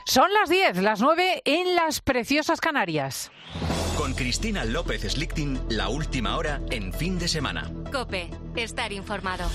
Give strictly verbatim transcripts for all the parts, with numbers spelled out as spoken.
Son las diez, las nueve en las preciosas Canarias. Con Cristina López Slichting, la última hora en fin de semana. COPE, estar informado.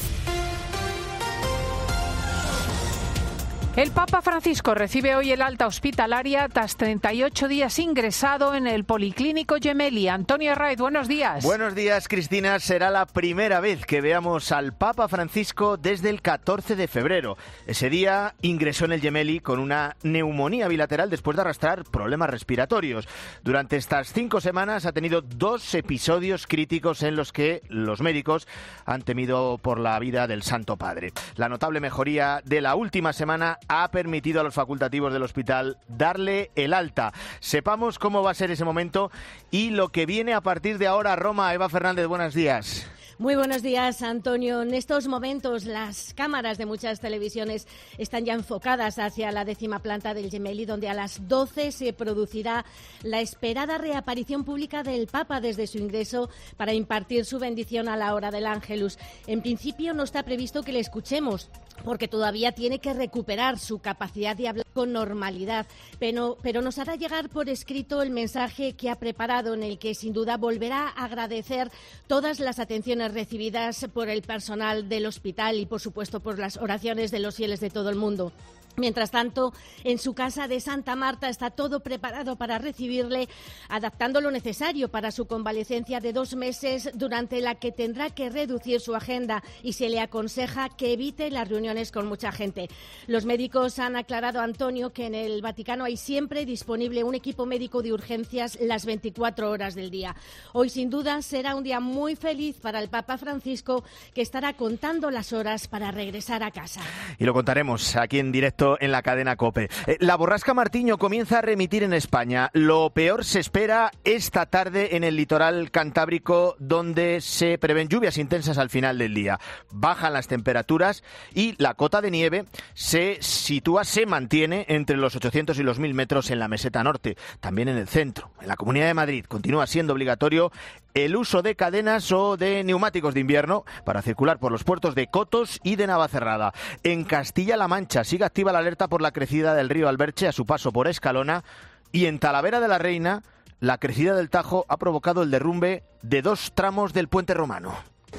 El Papa Francisco recibe hoy el alta hospitalaria tras treinta y ocho días ingresado en el Policlínico Gemelli. Antonio Herraiz, buenos días. Buenos días, Cristina. Será la primera vez que veamos al Papa Francisco desde el catorce de febrero. Ese día ingresó en el Gemelli con una neumonía bilateral después de arrastrar problemas respiratorios. Durante estas cinco semanas ha tenido dos episodios críticos en los que los médicos han temido por la vida del Santo Padre. La notable mejoría de la última semana ha permitido a los facultativos del hospital darle el alta. Sepamos cómo va a ser ese momento y lo que viene a partir de ahora. Roma, Eva Fernández, buenos días. Muy buenos días, Antonio. En estos momentos las cámaras de muchas televisiones están ya enfocadas hacia la décima planta del Gemelli, donde a las doce se producirá la esperada reaparición pública del Papa desde su ingreso para impartir su bendición a la hora del Ángelus. En principio no está previsto que le escuchemos, porque todavía tiene que recuperar su capacidad de hablar con normalidad, pero, pero nos hará llegar por escrito el mensaje que ha preparado, en el que sin duda volverá a agradecer todas las atenciones recibidas por el personal del hospital y, por supuesto, por las oraciones de los fieles de todo el mundo. Mientras tanto, en su casa de Santa Marta está todo preparado para recibirle, adaptando lo necesario para su convalecencia de dos meses, durante la que tendrá que reducir su agenda y se le aconseja que evite las reuniones con mucha gente. Los médicos han aclarado, Antonio, que en el Vaticano hay siempre disponible un equipo médico de urgencias las veinticuatro horas del día. Hoy, sin duda, será un día muy feliz para el Papa Francisco, que estará contando las horas para regresar a casa. Y lo contaremos aquí en directo en la cadena COPE. La borrasca Martiño comienza a remitir en España. Lo peor se espera esta tarde en el litoral cantábrico, donde se prevén lluvias intensas al final del día. Bajan las temperaturas y la cota de nieve se sitúa, se mantiene entre los ochocientos y los mil metros en la meseta norte. También en el centro. En la Comunidad de Madrid continúa siendo obligatorio el uso de cadenas o de neumáticos de invierno para circular por los puertos de Cotos y de Navacerrada. En Castilla-La Mancha sigue activa la alerta por la crecida del río Alberche a su paso por Escalona, y en Talavera de la Reina la crecida del Tajo ha provocado el derrumbe de dos tramos del puente romano.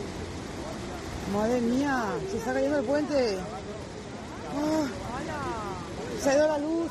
Madre mía, se está cayendo el puente. Oh, se ha ido la luz.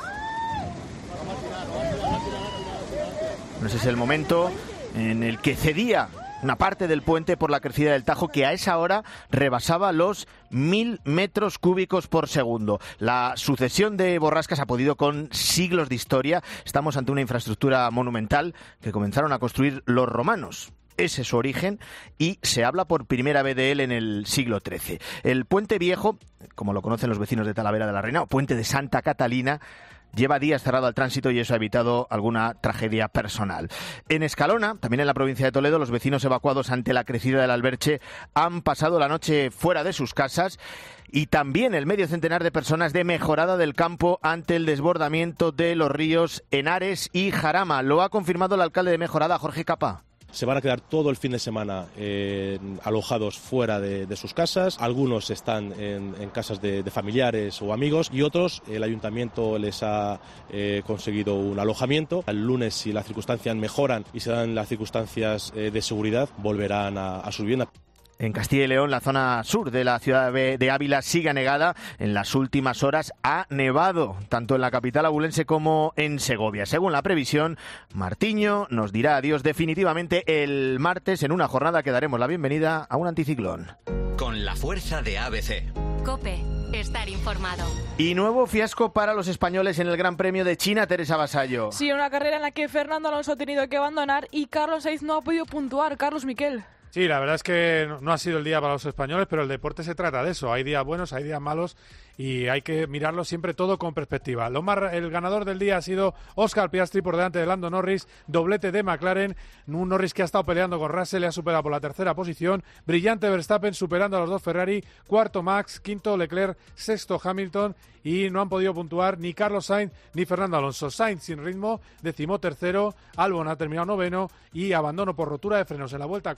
Ese es el momento en el que cedía una parte del puente por la crecida del Tajo, que a esa hora rebasaba los mil metros cúbicos por segundo. La sucesión de borrascas ha podido con siglos de historia. Estamos ante una infraestructura monumental que comenzaron a construir los romanos. Ese es su origen y se habla por primera vez de él en el siglo trece. El Puente Viejo, como lo conocen los vecinos de Talavera de la Reina, o Puente de Santa Catalina, lleva días cerrado al tránsito y eso ha evitado alguna tragedia personal. En Escalona, también en la provincia de Toledo, los vecinos evacuados ante la crecida del Alberche han pasado la noche fuera de sus casas, y también el medio centenar de personas de Mejorada del Campo ante el desbordamiento de los ríos Henares y Jarama. Lo ha confirmado el alcalde de Mejorada, Jorge Capa. Se van a quedar todo el fin de semana eh, alojados fuera de, de sus casas. Algunos están en, en casas de, de familiares o amigos, y otros el ayuntamiento les ha eh, conseguido un alojamiento. El lunes, si las circunstancias mejoran y se dan las circunstancias eh, de seguridad, volverán a, a su vivienda. En Castilla y León, la zona sur de la ciudad de Ávila sigue anegada. En las últimas horas ha nevado, tanto en la capital abulense como en Segovia. Según la previsión, Martiño nos dirá adiós definitivamente el martes, en una jornada que daremos la bienvenida a un anticiclón. Con la fuerza de A B C. COPE, estar informado. Y nuevo fiasco para los españoles en el Gran Premio de China, Teresa Vasallo. Sí, una carrera en la que Fernando Alonso ha tenido que abandonar y Carlos Sainz no ha podido puntuar. Carlos Miquel. Sí, la verdad es que no ha sido el día para los españoles, pero el deporte se trata de eso. Hay días buenos, hay días malos y hay que mirarlo siempre todo con perspectiva. Lo más, el ganador del día ha sido Oscar Piastri por delante de Lando Norris, doblete de McLaren, un Norris que ha estado peleando con Russell, le ha superado por la tercera posición, brillante Verstappen superando a los dos Ferrari, cuarto Max, quinto Leclerc, sexto Hamilton, y no han podido puntuar ni Carlos Sainz ni Fernando Alonso. Sainz sin ritmo, decimotercero, Albon ha terminado noveno y abandono por rotura de frenos en la vuelta cuatro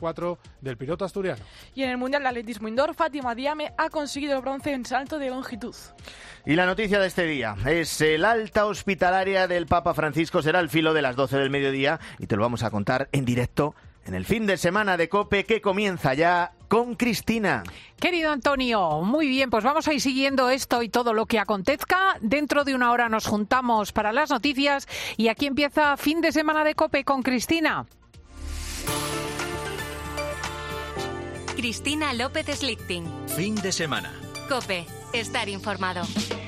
del piloto asturiano. Y en el Mundial de Atletismo Indoor, Fátima Diame ha conseguido el bronce en salto de longitud. Y la noticia de este día es el alta hospitalaria del Papa Francisco. Será al filo de las doce del mediodía y te lo vamos a contar en directo en el fin de semana de COPE, que comienza ya con Cristina. Querido Antonio, muy bien, pues vamos a ir siguiendo esto y todo lo que acontezca. Dentro de una hora nos juntamos para las noticias y aquí empieza fin de semana de COPE con Cristina. Cristina López Slichting. Fin de semana. COPE. Estar informado.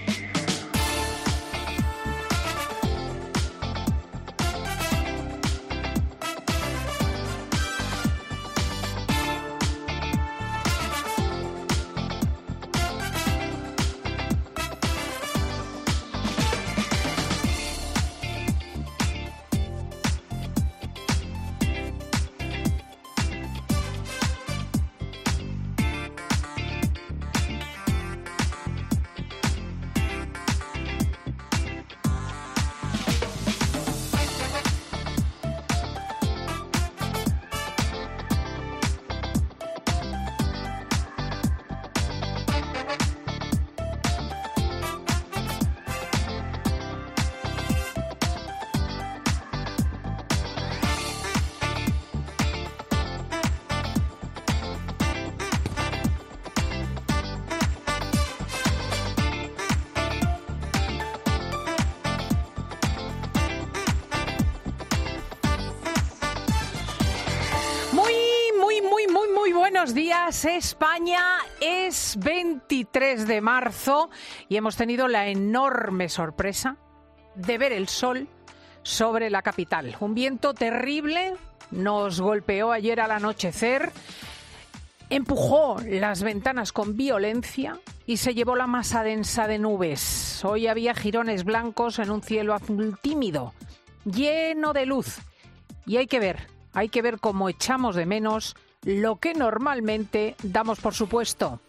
Buenos días, España. Es veintitrés de marzo y hemos tenido la enorme sorpresa de ver el sol sobre la capital. Un viento terrible nos golpeó ayer al anochecer, empujó las ventanas con violencia y se llevó la masa densa de nubes. Hoy había jirones blancos en un cielo azul tímido, lleno de luz. Y hay que ver, hay que ver cómo echamos de menos lo que normalmente damos por supuesto.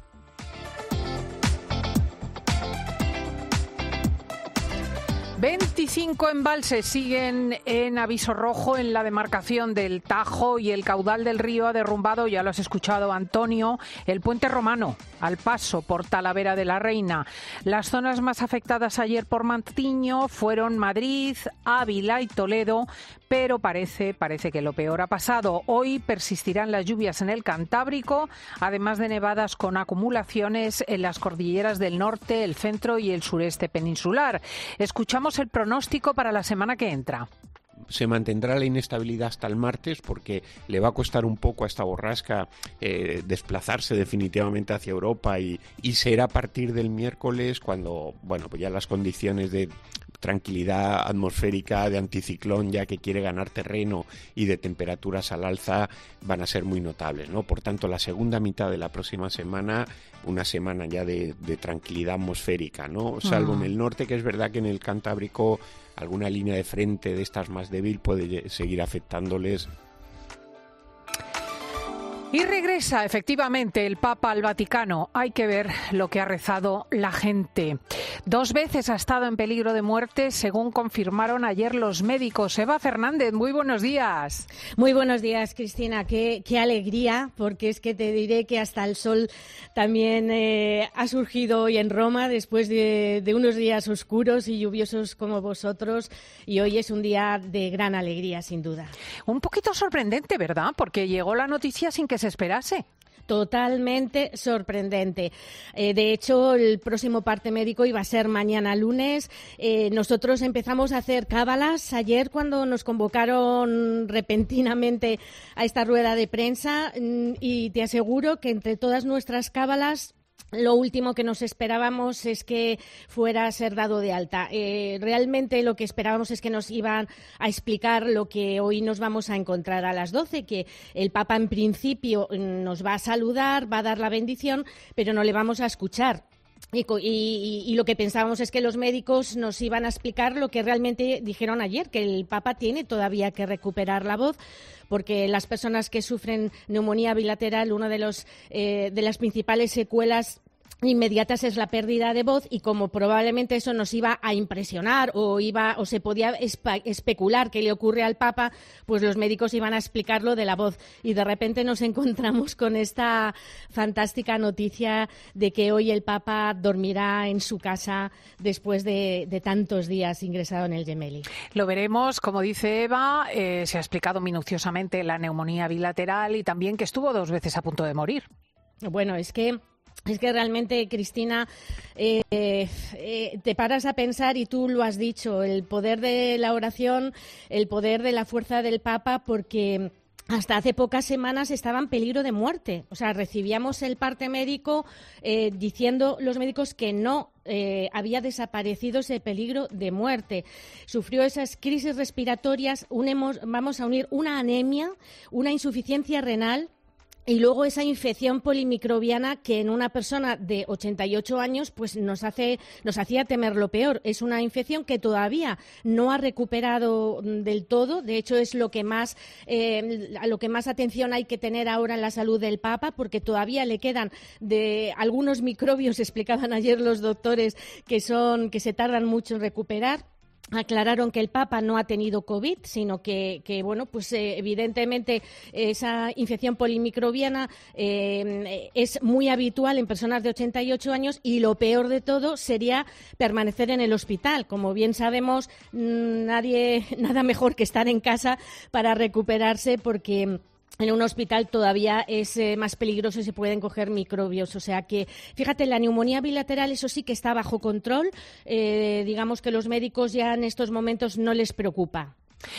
veinticinco embalses siguen en aviso rojo en la demarcación del Tajo y el caudal del río ha derrumbado, ya lo has escuchado Antonio, el puente romano al paso por Talavera de la Reina. Las zonas más afectadas ayer por Mantiño fueron Madrid, Ávila y Toledo, pero parece, parece que lo peor ha pasado. Hoy persistirán las lluvias en el Cantábrico, además de nevadas con acumulaciones en las cordilleras del norte, el centro y el sureste peninsular. Escuchamos el pronóstico para la semana que entra. Se mantendrá la inestabilidad hasta el martes porque le va a costar un poco a esta borrasca eh, desplazarse definitivamente hacia Europa y, y será a partir del miércoles cuando, bueno, pues ya las condiciones de tranquilidad atmosférica, de anticiclón ya que quiere ganar terreno y de temperaturas al alza van a ser muy notables, ¿no? Por tanto, la segunda mitad de la próxima semana, una semana ya de, de tranquilidad atmosférica, ¿no? Salvo uh-huh. en el norte, que es verdad que en el Cantábrico alguna línea de frente de estas más débil puede seguir afectándoles. Y regresa efectivamente el Papa al Vaticano. Hay que ver lo que ha rezado la gente. Dos veces ha estado en peligro de muerte, según confirmaron ayer los médicos. Eva Fernández, muy buenos días. Muy buenos días, Cristina. Qué, qué alegría, porque es que te diré que hasta el sol también eh, ha surgido hoy en Roma, después de, de unos días oscuros y lluviosos como vosotros. Y hoy es un día de gran alegría, sin duda. Un poquito sorprendente, ¿verdad? Porque llegó la noticia sin que se esperase. Totalmente sorprendente. Eh, de hecho, el próximo parte médico iba a ser mañana lunes. Eh, nosotros empezamos a hacer cábalas ayer cuando nos convocaron repentinamente a esta rueda de prensa y te aseguro que entre todas nuestras cábalas lo último que nos esperábamos es que fuera a ser dado de alta. Eh, realmente lo que esperábamos es que nos iban a explicar lo que hoy nos vamos a encontrar a las doce, que el Papa en principio nos va a saludar, va a dar la bendición, pero no le vamos a escuchar. Y, y, y lo que pensábamos es que los médicos nos iban a explicar lo que realmente dijeron ayer, que el Papa tiene todavía que recuperar la voz, porque las personas que sufren neumonía bilateral, una de los eh, de las principales secuelas inmediatas es la pérdida de voz, y como probablemente eso nos iba a impresionar o iba o se podía espe- especular qué le ocurre al Papa, pues los médicos iban a explicarlo de la voz, y de repente nos encontramos con esta fantástica noticia de que hoy el Papa dormirá en su casa después de, de tantos días ingresado en el Gemelli. Lo veremos, como dice Eva, eh, se ha explicado minuciosamente la neumonía bilateral y también que estuvo dos veces a punto de morir. Bueno, es que Es que realmente, Cristina, eh, eh, te paras a pensar, y tú lo has dicho, el poder de la oración, el poder de la fuerza del Papa, porque hasta hace pocas semanas estaba en peligro de muerte. O sea, recibíamos el parte médico eh, diciendo los médicos que no eh, había desaparecido ese peligro de muerte. Sufrió esas crisis respiratorias, unemos, vamos a unir una anemia, una insuficiencia renal, y luego esa infección polimicrobiana que en una persona de ochenta y ocho años pues nos hace nos hacía temer lo peor. Es una infección que todavía no ha recuperado del todo. De hecho, es lo que más eh, a lo que más atención hay que tener ahora en la salud del Papa, porque todavía le quedan de algunos microbios, explicaban ayer los doctores, que son que se tardan mucho en recuperar. Aclararon que el Papa no ha tenido COVID, sino que, que bueno, pues eh, evidentemente esa infección polimicrobiana eh, es muy habitual en personas de ochenta y ocho años, y lo peor de todo sería permanecer en el hospital. Como bien sabemos, nadie, nada mejor que estar en casa para recuperarse, porque en un hospital todavía es eh, más peligroso y se pueden coger microbios. O sea que, fíjate, la neumonía bilateral, eso sí que está bajo control. Eh, digamos que los médicos ya en estos momentos no les preocupa.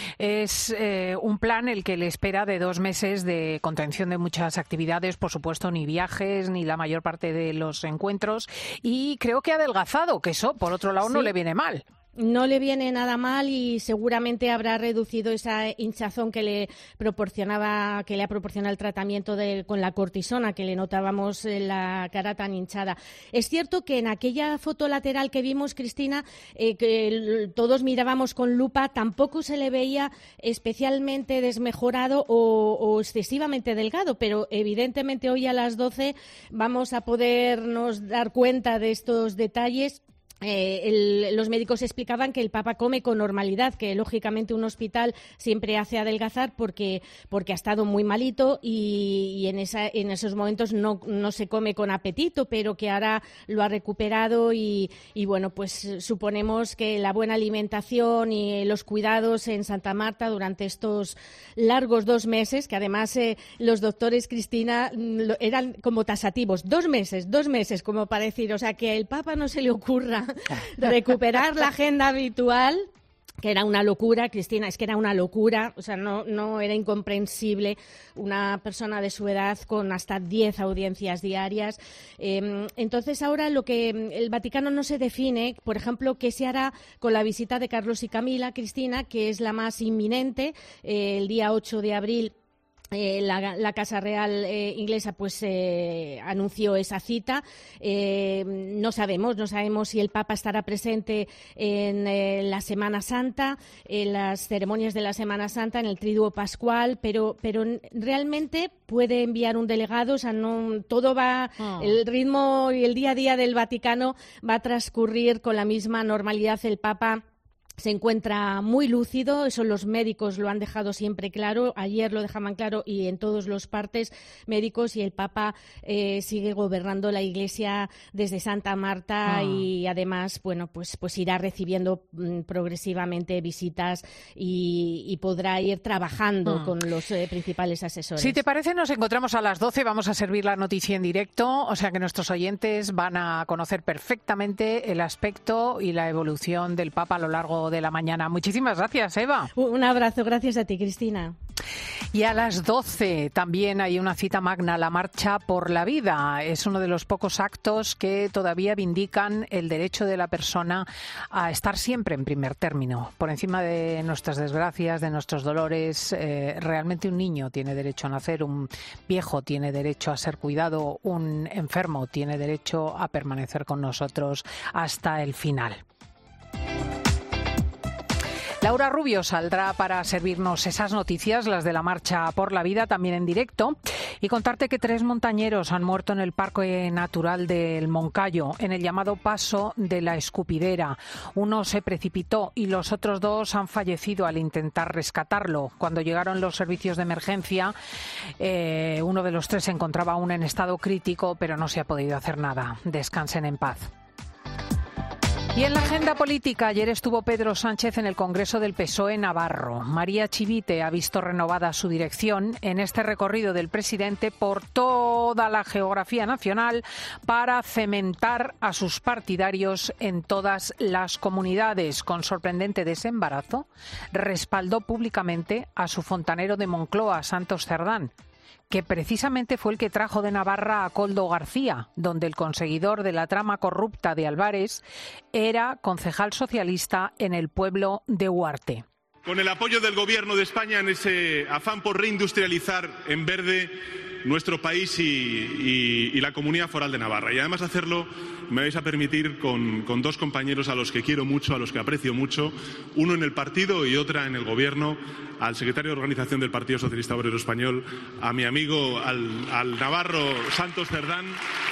Es eh, un plan el que le espera de dos meses de contención de muchas actividades, por supuesto, ni viajes, ni la mayor parte de los encuentros. Y creo que ha adelgazado, que eso, por otro lado, sí, no le viene mal. No le viene nada mal, y seguramente habrá reducido esa hinchazón que le proporcionaba, que le ha proporcionado el tratamiento de, con la cortisona, que le notábamos en la cara tan hinchada. Es cierto que en aquella foto lateral que vimos, Cristina, eh, que todos mirábamos con lupa, tampoco se le veía especialmente desmejorado o, o excesivamente delgado, pero evidentemente hoy a las doce vamos a podernos dar cuenta de estos detalles. Eh, el, los médicos explicaban que el Papa come con normalidad, que lógicamente un hospital siempre hace adelgazar porque, porque ha estado muy malito, y, y en, esa, en esos momentos no, no se come con apetito, pero que ahora lo ha recuperado, y, y bueno, pues suponemos que la buena alimentación y los cuidados en Santa Marta durante estos largos dos meses, que además eh, los doctores, Cristina, eran como tasativos, dos meses, dos meses, como para decir, o sea, que al Papa no se le ocurra recuperar la agenda habitual, que era una locura, Cristina, es que era una locura, o sea, no, no era incomprensible una persona de su edad con hasta diez audiencias diarias. Eh, entonces, ahora lo que el Vaticano no se define, por ejemplo, qué se hará con la visita de Carlos y Camila, Cristina, que es la más inminente, eh, el día ocho de abril. Eh, la, la Casa Real eh, inglesa pues eh, anunció esa cita. Eh, no sabemos, no sabemos si el Papa estará presente en eh, la Semana Santa, en las ceremonias de la Semana Santa, en el Triduo Pascual, pero, pero realmente puede enviar un delegado. O sea, no todo va, oh. el ritmo y el día a día del Vaticano va a transcurrir con la misma normalidad. El Papa se encuentra muy lúcido, eso los médicos lo han dejado siempre claro, ayer lo dejaban claro, y en todos los partes médicos, y el Papa eh, sigue gobernando la Iglesia desde Santa Marta, ah. y además, bueno, pues, pues irá recibiendo mm, progresivamente visitas, y, y podrá ir trabajando ah. con los eh, principales asesores. Si te parece, nos encontramos a las doce, vamos a servir la noticia en directo, o sea que nuestros oyentes van a conocer perfectamente el aspecto y la evolución del Papa a lo largo de la mañana. Muchísimas gracias, Eva. Un abrazo, gracias a ti, Cristina. Y a las doce también hay una cita magna, la Marcha por la Vida. Es uno de los pocos actos que todavía vindican el derecho de la persona a estar siempre en primer término, por encima de nuestras desgracias, de nuestros dolores. Eh, realmente un niño tiene derecho a nacer, un viejo tiene derecho a ser cuidado, un enfermo tiene derecho a permanecer con nosotros hasta el final. Laura Rubio saldrá para servirnos esas noticias, las de la Marcha por la Vida, también en directo, y contarte que tres montañeros han muerto en el Parque Natural del Moncayo, en el llamado Paso de la Escupidera. Uno se precipitó y los otros dos han fallecido al intentar rescatarlo. Cuando llegaron los servicios de emergencia, eh, uno de los tres se encontraba aún en estado crítico, pero no se ha podido hacer nada. Descansen en paz. Y en la agenda política, ayer estuvo Pedro Sánchez en el Congreso del P S O E navarro. María Chivite ha visto renovada su dirección en este recorrido del presidente por toda la geografía nacional para cementar a sus partidarios en todas las comunidades. Con sorprendente desembarazo, respaldó públicamente a su fontanero de Moncloa, Santos Cerdán, que precisamente fue el que trajo de Navarra a Koldo García, donde el conseguidor de la trama corrupta de Álvarez era concejal socialista en el pueblo de Huarte. Con el apoyo del Gobierno de España en ese afán por reindustrializar en verde nuestro país y, y, y la Comunidad Foral de Navarra. Y además hacerlo, me vais a permitir, con, con dos compañeros a los que quiero mucho, a los que aprecio mucho, uno en el partido y otra en el Gobierno, al secretario de Organización del Partido Socialista Obrero Español, a mi amigo, al, al navarro Santos Cerdán.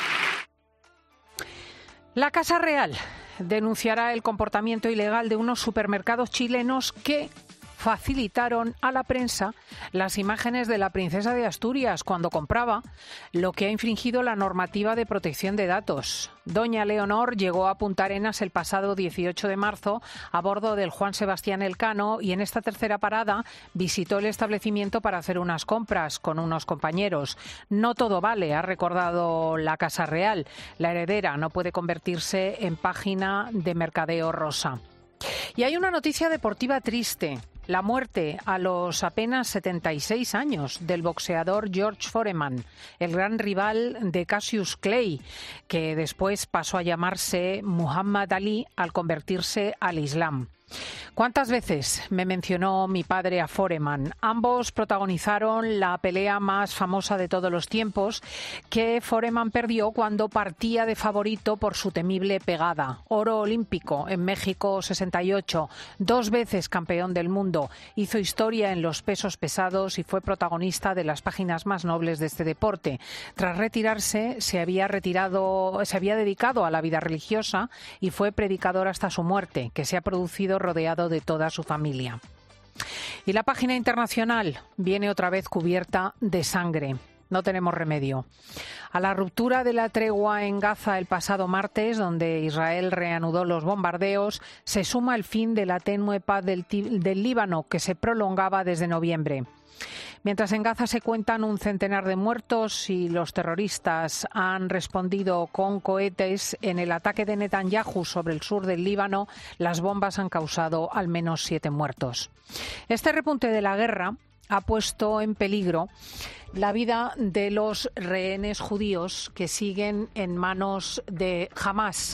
La Casa Real denunciará el comportamiento ilegal de unos supermercados chilenos que facilitaron a la prensa las imágenes de la princesa de Asturias cuando compraba, lo que ha infringido la normativa de protección de datos. Doña Leonor llegó a Punta Arenas el pasado dieciocho de marzo a bordo del Juan Sebastián Elcano y en esta tercera parada visitó el establecimiento para hacer unas compras con unos compañeros. No todo vale, ha recordado la Casa Real. La heredera no puede convertirse en página de mercadeo rosa. Y hay una noticia deportiva triste. La muerte a los apenas setenta y seis años del boxeador George Foreman, el gran rival de Cassius Clay, que después pasó a llamarse Muhammad Ali al convertirse al Islam. ¿Cuántas veces me mencionó mi padre a Foreman? Ambos protagonizaron la pelea más famosa de todos los tiempos, que Foreman perdió cuando partía de favorito por su temible pegada. Oro olímpico en México sesenta y ocho, dos veces campeón del mundo, hizo historia en los pesos pesados y fue protagonista de las páginas más nobles de este deporte. Tras retirarse, se había retirado, se había dedicado a la vida religiosa y fue predicador hasta su muerte, que se ha producido rodeado de toda su familia. Y la página internacional viene otra vez cubierta de sangre. No tenemos remedio. A la ruptura de la tregua en Gaza el pasado martes, donde Israel reanudó los bombardeos, se suma el fin de la tenue paz del, del Líbano, que se prolongaba desde noviembre. Mientras en Gaza se cuentan un centenar de muertos y los terroristas han respondido con cohetes, en el ataque de Netanyahu sobre el sur del Líbano, las bombas han causado al menos siete muertos. Este repunte de la guerra ha puesto en peligro la vida de los rehenes judíos que siguen en manos de Hamás.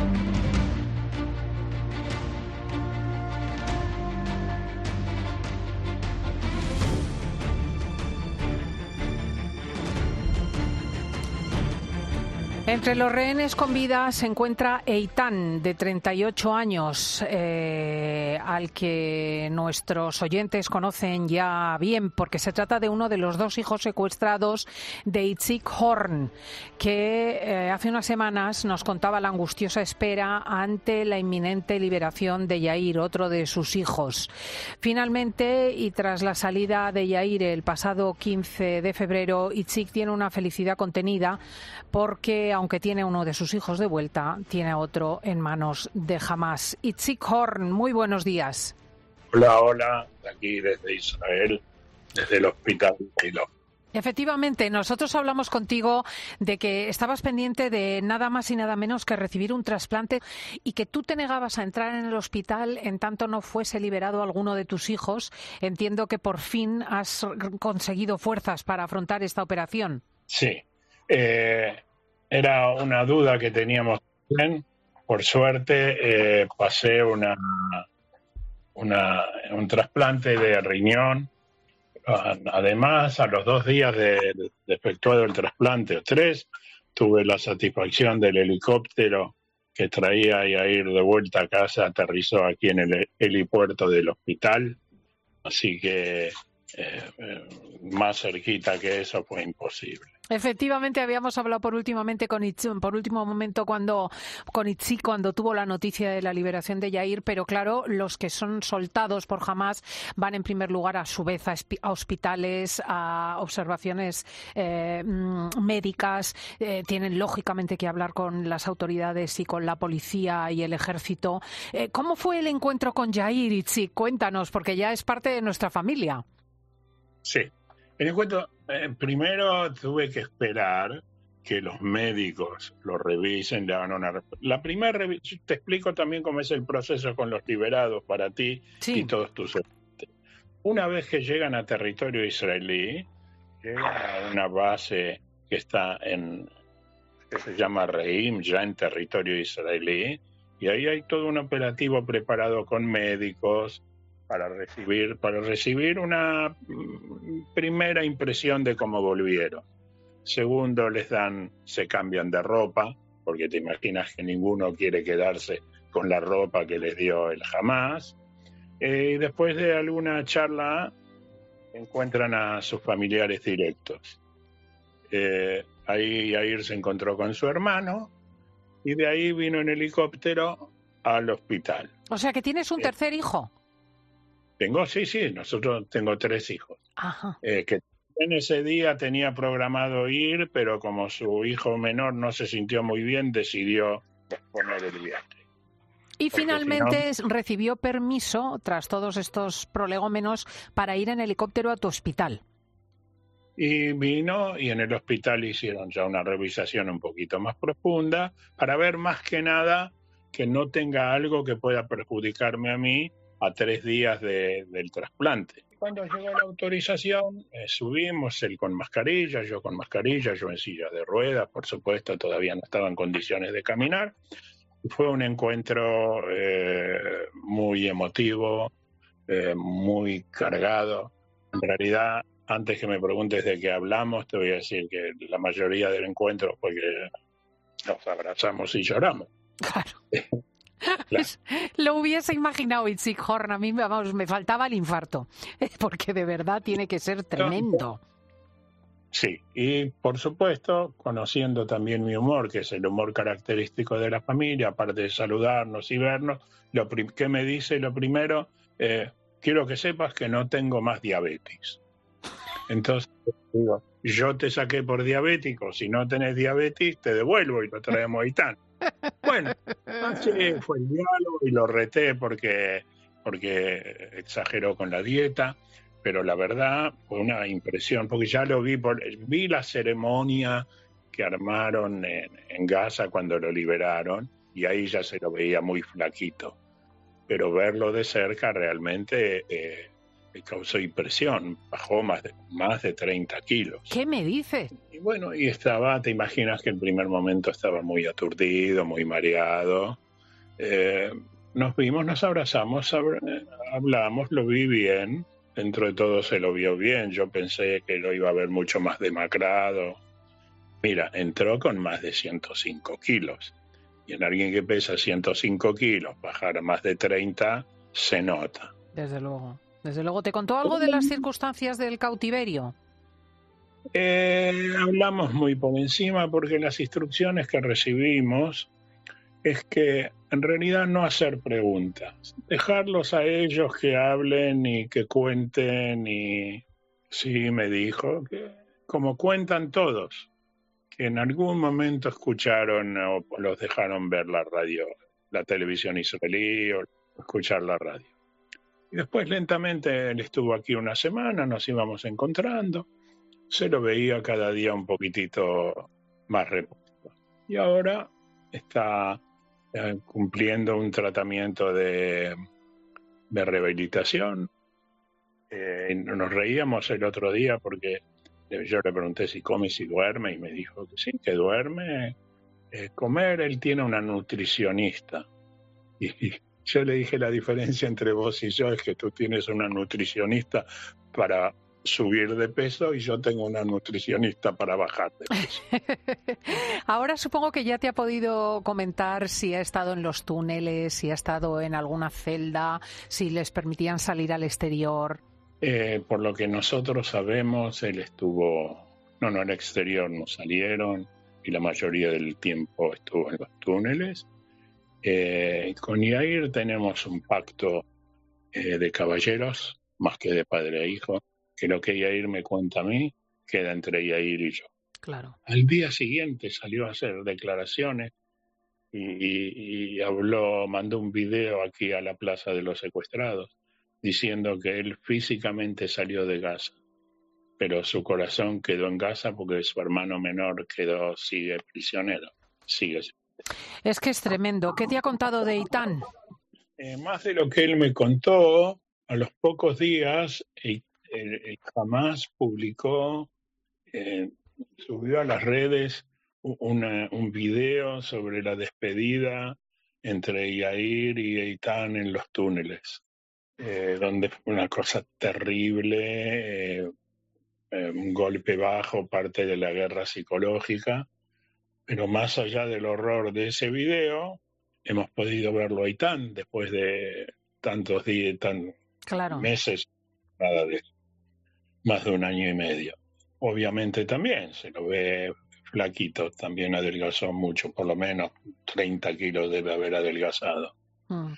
Entre los rehenes con vida se encuentra Eitan, de treinta y ocho años, eh, al que nuestros oyentes conocen ya bien, porque se trata de uno de los dos hijos secuestrados de Itzik Horn, que eh, hace unas semanas nos contaba la angustiosa espera ante la inminente liberación de Yair, otro de sus hijos. Finalmente, y tras la salida de Yair el pasado quince de febrero, Itzik tiene una felicidad contenida porque, aunque tiene uno de sus hijos de vuelta, tiene otro en manos de Hamás. Itzik Horn, muy buenos días. Hola, hola, aquí desde Israel, desde el hospital Hilo. Efectivamente, nosotros hablamos contigo de que estabas pendiente de nada más y nada menos que recibir un trasplante y que tú te negabas a entrar en el hospital en tanto no fuese liberado alguno de tus hijos. Entiendo que por fin has conseguido fuerzas para afrontar esta operación. Sí, eh, era una duda que teníamos. Por suerte eh, pasé una, una, un trasplante de riñón. Además, a los dos días de, de efectuado el trasplante, o tres, tuve la satisfacción del helicóptero que traía a ir de vuelta a casa aterrizó aquí en el helipuerto del hospital, así que eh, eh, más cerquita que eso fue imposible. Efectivamente, habíamos hablado por últimamente con Itzi, por último momento cuando con Itzi cuando tuvo la noticia de la liberación de Yair, pero claro, los que son soltados por Hamás van en primer lugar a su vez a, a hospitales, a observaciones eh, médicas, eh, tienen lógicamente que hablar con las autoridades y con la policía y el ejército. Eh, ¿Cómo fue el encuentro con Yair, Itzi? Cuéntanos, porque ya es parte de nuestra familia. Sí. En el encuentro, eh, primero tuve que esperar que los médicos lo revisen, le hagan una... La primera revisión, te explico también cómo es el proceso con los liberados para ti sí. y todos tus... Una vez que llegan a territorio israelí, llegan a una base que está en... que se llama Reim, ya en territorio israelí, y ahí hay todo un operativo preparado con médicos, para recibir para recibir una primera impresión de cómo volvieron. Segundo, les dan, se cambian de ropa, porque te imaginas que ninguno quiere quedarse con la ropa que les dio el Hamás. Eh, y después de alguna charla, encuentran a sus familiares directos. Eh, ahí Yair se encontró con su hermano, y de ahí vino en helicóptero al hospital. O sea que tienes un tercer eh, hijo. Tengo, sí, sí, nosotros tengo tres hijos. Ajá. Eh, que en ese día tenía programado ir, pero como su hijo menor no se sintió muy bien, decidió posponer el viaje. Y Porque finalmente si no... recibió permiso, tras todos estos prolegómenos, para ir en helicóptero a tu hospital. Y vino, y en el hospital hicieron ya una revisación un poquito más profunda, para ver más que nada que no tenga algo que pueda perjudicarme a mí a tres días de, del trasplante. Cuando llegó la autorización, eh, subimos, él con mascarilla, yo con mascarilla, yo en silla de ruedas, por supuesto, todavía no estaba en condiciones de caminar. Fue un encuentro eh, muy emotivo, eh, muy cargado. En realidad, antes que me preguntes de qué hablamos, te voy a decir que la mayoría del encuentro fue que nos abrazamos y lloramos. Claro. Claro. Lo hubiese imaginado Itzik Horn, a mí vamos, me faltaba el infarto, porque de verdad tiene que ser tremendo. Sí, y por supuesto, conociendo también mi humor, que es el humor característico de la familia, aparte de saludarnos y vernos, lo ¿qué me dice? Lo primero, eh, quiero que sepas que no tengo más diabetes. Entonces, digo, yo te saqué por diabético, si no tenés diabetes, te devuelvo y lo traemos a Itán. Bueno, así fue el diálogo y lo reté porque, porque exageró con la dieta, pero la verdad fue una impresión, porque ya lo vi, por, vi la ceremonia que armaron en, en Gaza cuando lo liberaron y ahí ya se lo veía muy flaquito, pero verlo de cerca realmente eh, me causó impresión, bajó más de, más de treinta kilos. ¿Qué me dices? Y bueno, y estaba, te imaginas que en primer momento estaba muy aturdido, muy mareado. Eh, nos vimos, nos abrazamos, hablamos, lo vi bien. Dentro de todo se lo vio bien. Yo pensé que lo iba a ver mucho más demacrado. Mira, entró con más de ciento cinco kilos. Y en alguien que pesa ciento cinco kilos, bajar a más de treinta, se nota. Desde luego. Desde luego. ¿Te contó algo de las circunstancias del cautiverio? Eh, hablamos muy por encima porque las instrucciones que recibimos es que en realidad no hacer preguntas, dejarlos a ellos que hablen y que cuenten. Y sí, me dijo que como cuentan todos, que en algún momento escucharon o los dejaron ver la radio, la televisión israelí o escuchar la radio. Y después lentamente él estuvo aquí una semana, nos íbamos encontrando, se lo veía cada día un poquitito más repuesto. Y ahora está eh, cumpliendo un tratamiento de, de rehabilitación. Eh, nos reíamos el otro día porque yo le pregunté si come y si duerme y me dijo que sí, que duerme. Eh, comer, él tiene una nutricionista. Y, y yo le dije, la diferencia entre vos y yo es que tú tienes una nutricionista para subir de peso y yo tengo una nutricionista para bajar de peso. Ahora supongo que ya te ha podido comentar si ha estado en los túneles, si ha estado en alguna celda, si les permitían salir al exterior. Eh, por lo que nosotros sabemos, él estuvo, no, no, al exterior no salieron y la mayoría del tiempo estuvo en los túneles. Eh, con Yair tenemos un pacto eh, de caballeros, más que de padre e hijo, que lo que Yair me cuenta a mí queda entre Yair y yo. Claro. Al día siguiente salió a hacer declaraciones y, y, y habló, mandó un video aquí a la Plaza de los Secuestrados, diciendo que él físicamente salió de Gaza, pero su corazón quedó en Gaza porque su hermano menor quedó, sigue prisionero, sigue. Es que es tremendo. ¿Qué te ha contado de Eitan? Eh, más de lo que él me contó, a los pocos días, el, el, el Hamas publicó, eh, subió a las redes una, un video sobre la despedida entre Yair y Eitan en los túneles, eh, donde fue una cosa terrible, eh, eh, un golpe bajo, parte de la guerra psicológica. Pero más allá del horror de ese video, hemos podido verlo a Eitan después de tantos días, tan claro. meses, nada de más de un año y medio. Obviamente también se lo ve flaquito, también adelgazó mucho, por lo menos treinta kilos debe haber adelgazado. Mm.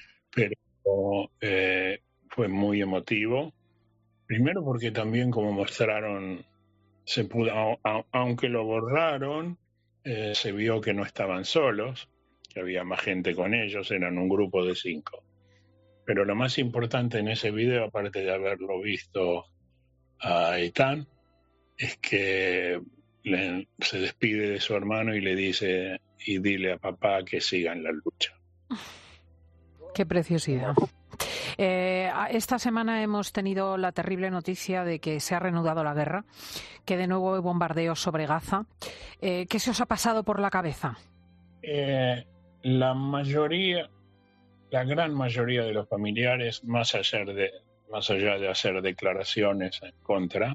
Pero eh, fue muy emotivo, primero porque también como mostraron, se pudo, a, aunque lo borraron, Eh, se vio que no estaban solos, que había más gente con ellos, eran un grupo de cinco. Pero lo más importante en ese video, aparte de haberlo visto a Eitan, es que le, se despide de su hermano y le dice, y dile a papá que siga en la lucha. Qué preciosidad. Eh, esta semana hemos tenido la terrible noticia de que se ha reanudado la guerra, que de nuevo hay bombardeos sobre Gaza. Eh, ¿Qué se os ha pasado por la cabeza? Eh, la mayoría, la gran mayoría de los familiares, más allá de, más allá de hacer declaraciones en contra,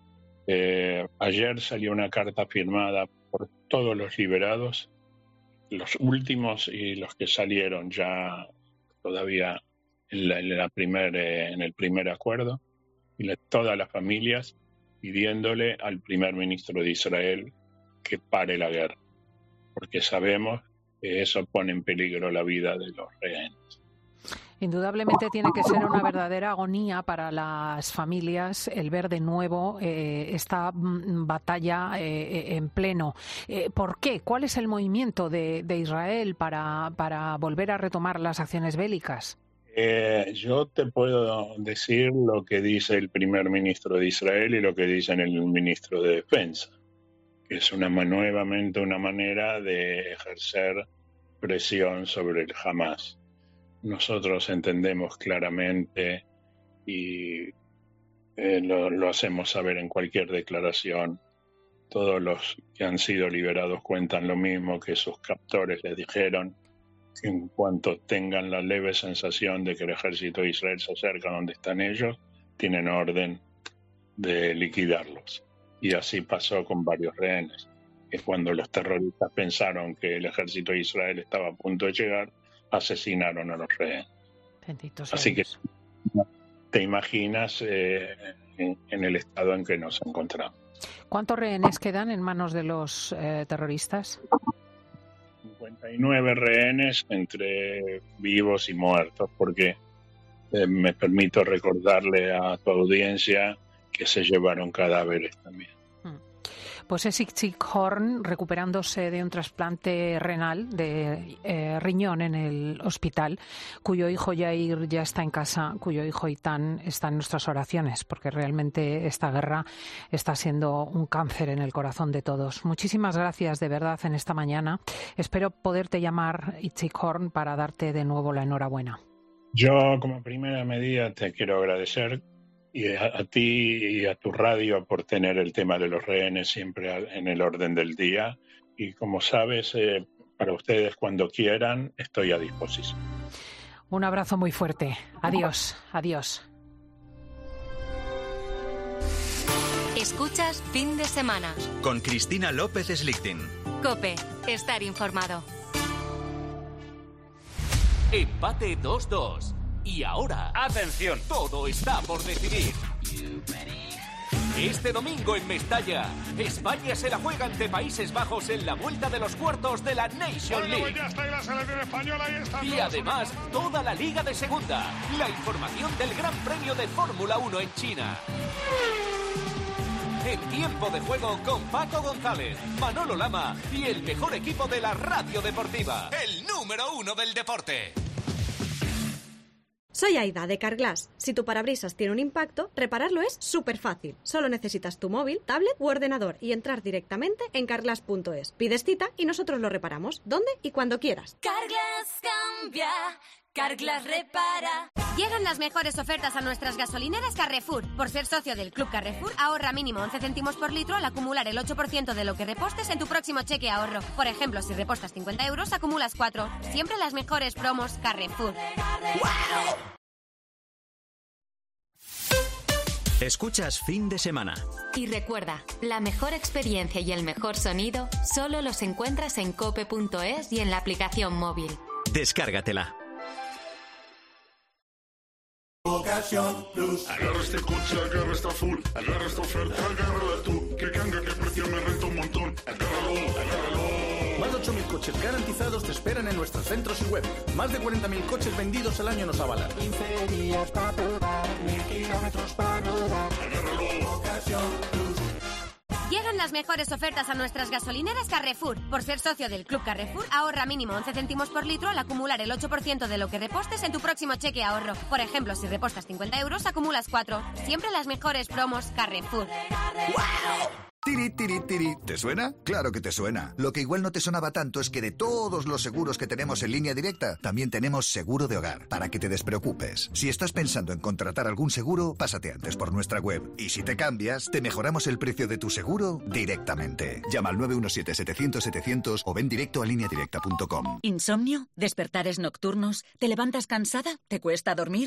eh, ayer salió una carta firmada por todos los liberados, los últimos y los que salieron ya todavía en, la, en, la primer, eh, en el primer acuerdo, y la, todas las familias pidiéndole al primer ministro de Israel que pare la guerra, porque sabemos que eso pone en peligro la vida de los rehenes. Indudablemente tiene que ser una verdadera agonía para las familias el ver de nuevo eh, esta mm, batalla eh, en pleno. Eh, ¿Por qué? ¿Cuál es el movimiento de, de Israel para, para volver a retomar las acciones bélicas? Eh, yo te puedo decir lo que dice el primer ministro de Israel y lo que dice el ministro de Defensa, que es una, nuevamente una manera de ejercer presión sobre el Hamas. Nosotros entendemos claramente y eh, lo, lo hacemos saber en cualquier declaración. Todos los que han sido liberados cuentan lo mismo, que sus captores les dijeron que en cuanto tengan la leve sensación de que el ejército de Israel se acerca donde están ellos, tienen orden de liquidarlos. Y así pasó con varios rehenes. Es cuando los terroristas pensaron que el ejército de Israel estaba a punto de llegar, asesinaron a los rehenes. Benditos Así Dios. Que te imaginas eh, en, en el estado en que nos encontramos. ¿Cuántos rehenes quedan en manos de los eh, terroristas? cincuenta y nueve rehenes entre vivos y muertos, porque eh, me permito recordarle a tu audiencia que se llevaron cadáveres también. Pues es Itzik Horn recuperándose de un trasplante renal de eh, riñón en el hospital, cuyo hijo Yair ya está en casa, cuyo hijo Eitan está en nuestras oraciones, porque realmente esta guerra está siendo un cáncer en el corazón de todos. Muchísimas gracias de verdad en esta mañana. Espero poderte llamar, Itzik Horn, para darte de nuevo la enhorabuena. Yo, como primera medida, te quiero agradecer y a, a ti y a tu radio por tener el tema de los rehenes siempre en el orden del día. Y como sabes, eh, para ustedes cuando quieran, estoy a disposición. Un abrazo muy fuerte. Adiós, adiós. Escuchas Fin de Semana. Con Cristina López Slichting. COPE. Estar informado. Empate dos dos. Y ahora, atención, todo está por decidir. Este domingo en Mestalla, España se la juega ante Países Bajos en la vuelta de los cuartos de la Nation League. Ya está ahí la selección española, ahí está. Y además, toda la Liga de Segunda. La información del Gran Premio de Fórmula uno en China. En Tiempo de Juego con Paco González, Manolo Lama y el mejor equipo de la radio deportiva. El número uno del deporte. Soy Aida, de Carglass. Si tu parabrisas tiene un impacto, repararlo es súper fácil. Solo necesitas tu móvil, tablet u ordenador y entrar directamente en carglass punto es. Pides cita y nosotros lo reparamos, donde y cuando quieras. Carglass cambia, Carglass repara. Llegan las mejores ofertas a nuestras gasolineras Carrefour. Por ser socio del Club Carrefour, ahorra mínimo once céntimos por litro al acumular el ocho por ciento de lo que repostes en tu próximo cheque ahorro. Por ejemplo, si repostas cincuenta euros, acumulas cuatro. Siempre las mejores promos Carrefour. ¡Wow! Escuchas Fin de Semana. Y recuerda, la mejor experiencia y el mejor sonido solo los encuentras en cope punto es y en la aplicación móvil. Descárgatela. Ocasión Plus. Agarra este coche, agarra esta full, agarra esta oferta, agárrala tú. Que canga, que precio me renta un montón. Agárralo, agárralo. Más de ocho mil coches garantizados te esperan en nuestros centros y web. Más de cuarenta mil coches vendidos al año nos avalan. quince días para probar, mil kilómetros para rodar. Agárralo, Ocasión Plus. Llegan las mejores ofertas a nuestras gasolineras Carrefour. Por ser socio del Club Carrefour, ahorra mínimo once céntimos por litro al acumular el ocho por ciento de lo que repostes en tu próximo cheque ahorro. Por ejemplo, si repostas cincuenta euros, acumulas cuatro. Siempre las mejores promos Carrefour. ¡Wow! Tiri, tiri, tiri. ¿Te suena? Claro que te suena. Lo que igual no te sonaba tanto es que de todos los seguros que tenemos en Línea Directa, también tenemos seguro de hogar, para que te despreocupes. Si estás pensando en contratar algún seguro, pásate antes por nuestra web. Y si te cambias, te mejoramos el precio de tu seguro directamente. Llama al nueve uno siete, setecientos, setecientos o ven directo a línea directa punto com. ¿Insomnio? ¿Despertares nocturnos? ¿Te levantas cansada? ¿Te cuesta dormir?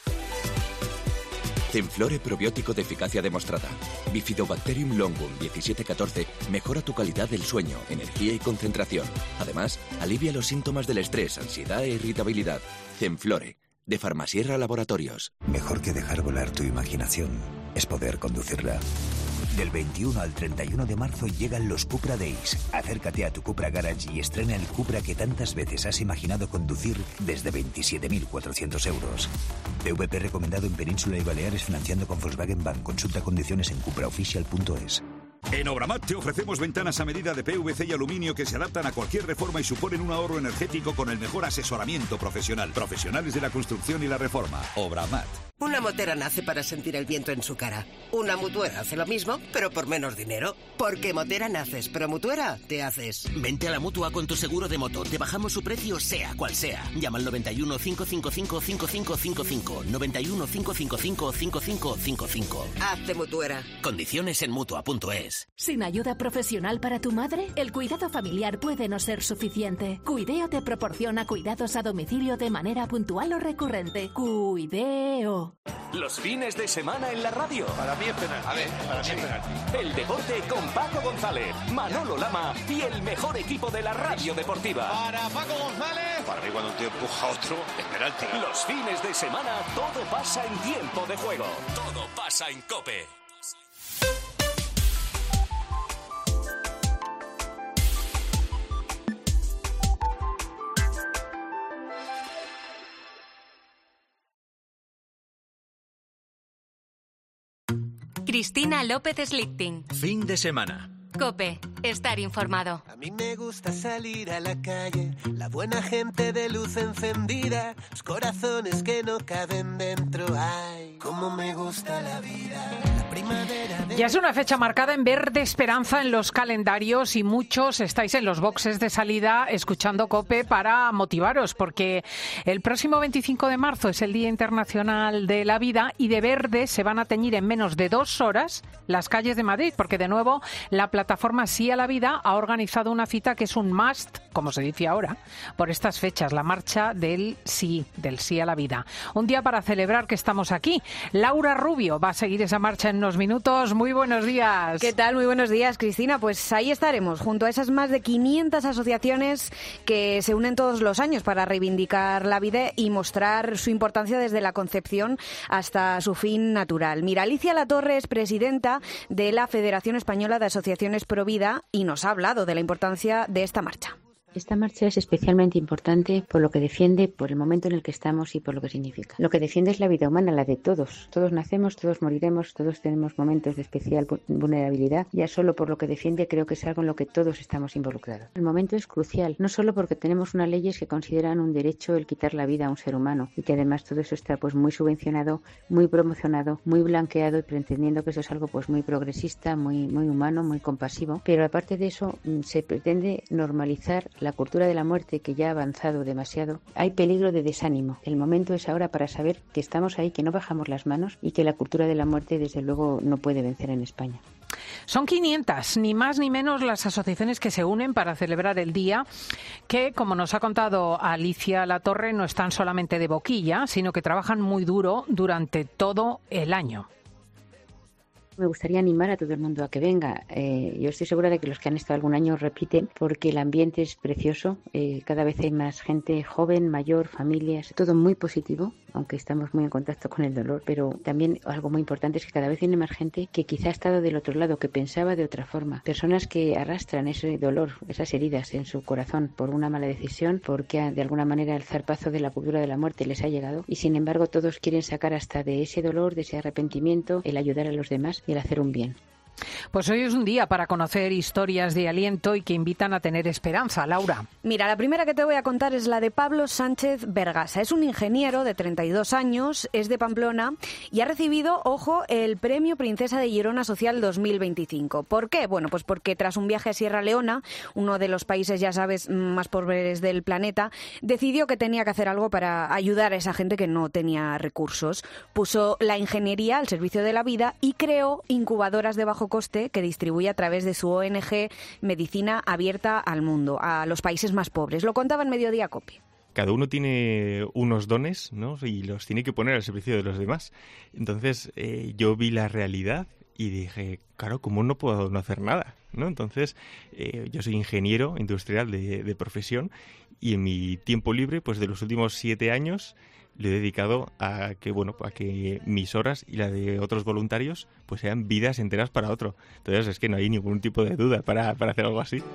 Zenflore probiótico de eficacia demostrada. Bifidobacterium longum diecisiete catorce mejora tu calidad del sueño, energía y concentración. Además, alivia los síntomas del estrés, ansiedad e irritabilidad. Zenflore, de Farmasierra Laboratorios. Mejor que dejar volar tu imaginación es poder conducirla. Del veintiuno al treinta y uno de marzo llegan los Cupra Days. Acércate a tu Cupra Garage y estrena el Cupra que tantas veces has imaginado conducir desde veintisiete mil cuatrocientos euros. P V P recomendado en Península y Baleares financiando con Volkswagen Bank. Consulta condiciones en cupra oficial punto es. En Obramat te ofrecemos ventanas a medida de P V C y aluminio que se adaptan a cualquier reforma y suponen un ahorro energético con el mejor asesoramiento profesional. Profesionales de la construcción y la reforma. Obramat. Una motera nace para sentir el viento en su cara. Una mutuera hace lo mismo, pero por menos dinero. Porque motera naces, pero mutuera te haces. Vente a la Mutua con tu seguro de moto. Te bajamos su precio sea cual sea. Llama al noventa y uno, cinco cinco cinco, cinco cinco cinco cinco. noventa y uno, cinco cinco cinco, cinco cinco cinco cinco. Hazte mutuera. Condiciones en mutua punto es. ¿Sin ayuda profesional para tu madre? El cuidado familiar puede no ser suficiente. Cuideo te proporciona cuidados a domicilio de manera puntual o recurrente. Cuideo. Los fines de semana en la radio. Para mí es penalti. A ver, para mí es penalti. El deporte con Paco González, Manolo Lama y el mejor equipo de la radio deportiva. Para Paco González. Para mí cuando un tío empuja a otro es penalti. Los fines de semana todo pasa en Tiempo de Juego. Todo pasa en COPE. Cristina López Slichting. Fin de semana. COPE. Estar informado. A mí me gusta salir a la calle, la buena gente de luz encendida, los corazones que no caben dentro. Ay, cómo me gusta la vida. La primavera de... Ya es una fecha marcada en verde esperanza en los calendarios y muchos estáis en los boxes de salida escuchando COPE para motivaros, porque el próximo veinticinco de marzo es el Día Internacional de la Vida y de verde se van a teñir en menos de dos horas las calles de Madrid, porque de nuevo la plataforma Sí a la Vida ha organizado una cita que es un must como se dice ahora, por estas fechas, la marcha del sí, del sí a la vida. Un día para celebrar que estamos aquí. Laura Rubio va a seguir esa marcha en unos minutos. Muy buenos días. ¿Qué tal? Muy buenos días, Cristina. Pues ahí estaremos, junto a esas más de quinientas asociaciones que se unen todos los años para reivindicar la vida y mostrar su importancia desde la concepción hasta su fin natural. Mira, Alicia Latorre es presidenta de la Federación Española de Asociaciones Pro Vida y nos ha hablado de la importancia de esta marcha. Esta marcha es especialmente importante por lo que defiende, por el momento en el que estamos y por lo que significa. Lo que defiende es la vida humana, la de todos. Todos nacemos, todos moriremos, todos tenemos momentos de especial vulnerabilidad. Ya solo por lo que defiende creo que es algo en lo que todos estamos involucrados. El momento es crucial, no solo porque tenemos unas leyes que consideran un derecho el quitar la vida a un ser humano y que además todo eso está pues muy subvencionado, muy promocionado, muy blanqueado y pretendiendo que eso es algo pues muy progresista, muy, muy humano, muy compasivo. Pero aparte de eso se pretende normalizar la cultura de la muerte que ya ha avanzado demasiado. Hay peligro de desánimo. El momento es ahora para saber que estamos ahí, que no bajamos las manos y que la cultura de la muerte desde luego no puede vencer en España. Son quinientas, ni más ni menos, las asociaciones que se unen para celebrar el día, que, como nos ha contado Alicia Latorre, no están solamente de boquilla, sino que trabajan muy duro durante todo el año. Me gustaría animar a todo el mundo a que venga. Eh, yo estoy segura de que los que han estado algún año repiten porque el ambiente es precioso. Eh, cada vez hay más gente joven, mayor, familias, todo muy positivo, aunque estamos muy en contacto con el dolor. Pero también algo muy importante es que cada vez viene más gente que quizá ha estado del otro lado, que pensaba de otra forma. Personas que arrastran ese dolor, esas heridas en su corazón por una mala decisión, porque de alguna manera el zarpazo de la cultura de la muerte les ha llegado. Y sin embargo todos quieren sacar hasta de ese dolor, de ese arrepentimiento, el ayudar a los demás y el hacer un bien. Pues hoy es un día para conocer historias de aliento y que invitan a tener esperanza. Laura. Mira, la primera que te voy a contar es la de Pablo Sánchez Vergasa. Es un ingeniero de treinta y dos años, es de Pamplona y ha recibido, ojo, el Premio Princesa de Girona Social dos mil veinticinco. ¿Por qué? Bueno, pues porque tras un viaje a Sierra Leona, uno de los países, ya sabes, más pobres del planeta, decidió que tenía que hacer algo para ayudar a esa gente que no tenía recursos. Puso la ingeniería al servicio de la vida y creó incubadoras de bajo coste que distribuye a través de su O N G Medicina Abierta al Mundo, a los países más pobres. Lo contaba en Mediodía Cope. Cada uno tiene unos dones, ¿no? Y los tiene que poner al servicio de los demás. Entonces eh, yo vi la realidad y dije, claro, ¿cómo no puedo no hacer nada? ¿No? Entonces eh, yo soy ingeniero industrial de, de profesión y en mi tiempo libre, pues de los últimos siete años, le he dedicado a que, bueno, a que mis horas y la de otros voluntarios pues sean vidas enteras para otro. Entonces es que no hay ningún tipo de duda para, para hacer algo así.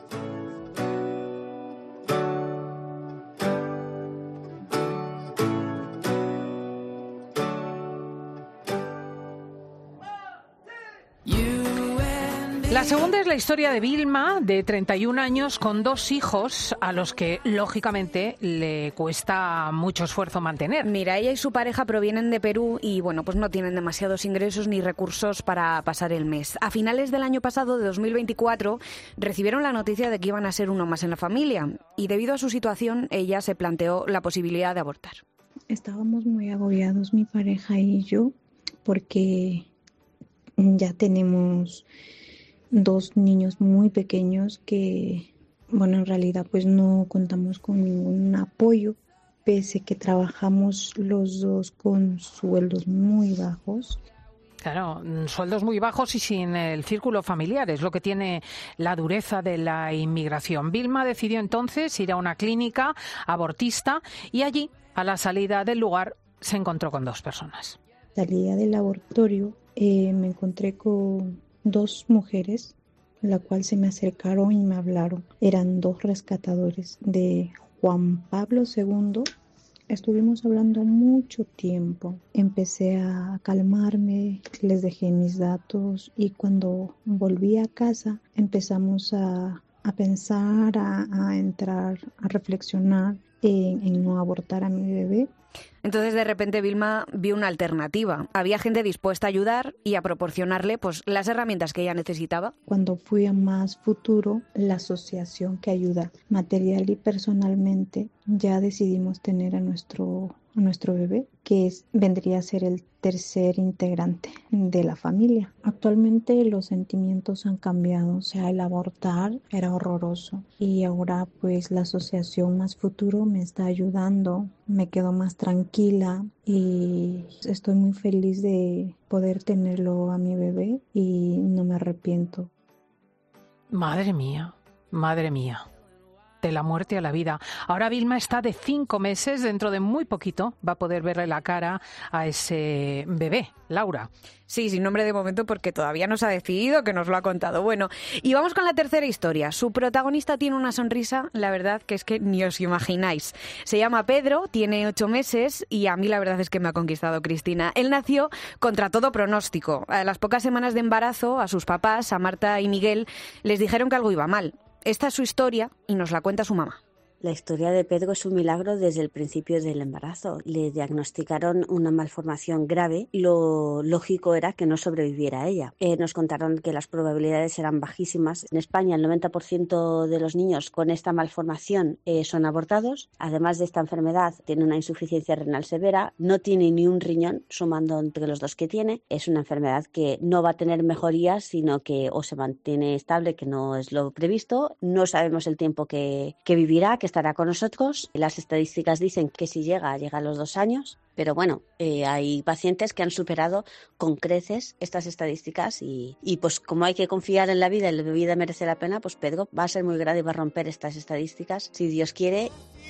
La segunda es la historia de Vilma, de treinta y un años, con dos hijos a los que, lógicamente, le cuesta mucho esfuerzo mantener. Mira, ella y su pareja provienen de Perú y, bueno, pues no tienen demasiados ingresos ni recursos para pasar el mes. A finales del año pasado, de dos mil veinticuatro, recibieron la noticia de que iban a ser uno más en la familia y, debido a su situación, ella se planteó la posibilidad de abortar. Estábamos muy agobiados, mi pareja y yo, porque ya tenemos dos niños muy pequeños que, bueno, en realidad pues no contamos con ningún apoyo, pese que trabajamos los dos con sueldos muy bajos. Claro, sueldos muy bajos y sin el círculo familiar, es lo que tiene la dureza de la inmigración. Vilma decidió entonces ir a una clínica abortista y allí, a la salida del lugar, se encontró con dos personas. Salida del laboratorio, eh, me encontré con dos mujeres, la cual se me acercaron y me hablaron. Eran dos rescatadores de Juan Pablo segundo. Estuvimos hablando mucho tiempo. Empecé a calmarme, les dejé mis datos y cuando volví a casa empezamos a, a pensar, a, a entrar, a reflexionar en, en no abortar a mi bebé. Entonces, de repente, Vilma vio una alternativa. Había gente dispuesta a ayudar y a proporcionarle pues, las herramientas que ella necesitaba. Cuando fui a Más Futuro, la asociación que ayuda material y personalmente, ya decidimos tener a nuestro, a nuestro bebé, que es, vendría a ser el tercer integrante de la familia. Actualmente los sentimientos han cambiado, o sea, el abortar era horroroso y ahora pues la asociación Más Futuro me está ayudando, me quedo más tranquila y estoy muy feliz de poder tenerlo a mi bebé y no me arrepiento. Madre mía, madre mía. De la muerte a la vida. Ahora Vilma está de cinco meses, dentro de muy poquito va a poder verle la cara a ese bebé, Laura. Sí, sin nombre de momento porque todavía no se ha decidido, que nos lo ha contado. Bueno, y vamos con la tercera historia. Su protagonista tiene una sonrisa, la verdad que es que ni os imagináis. Se llama Pedro, tiene ocho meses y a mí la verdad es que me ha conquistado Cristina. Él nació contra todo pronóstico. A las pocas semanas de embarazo, a sus papás, a Marta y Miguel, les dijeron que algo iba mal. Esta es su historia y nos la cuenta su mamá. La historia de Pedro es un milagro desde el principio del embarazo. Le diagnosticaron una malformación grave y lo lógico era que no sobreviviera a ella. Eh, nos contaron que las probabilidades eran bajísimas. En España el noventa por ciento de los niños con esta malformación eh, son abortados. Además de esta enfermedad tiene una insuficiencia renal severa, no tiene ni un riñón, sumando entre los dos que tiene. Es una enfermedad que no va a tener mejorías, sino que o se mantiene estable, que no es lo previsto. No sabemos el tiempo que, que vivirá, que estará con nosotros. Las estadísticas dicen que si llega, llega a los dos años, pero bueno, eh, hay pacientes que han superado con creces estas estadísticas y, y pues como hay que confiar en la vida y la vida merece la pena, pues Pedro va a ser muy grande y va a romper estas estadísticas, si Dios quiere.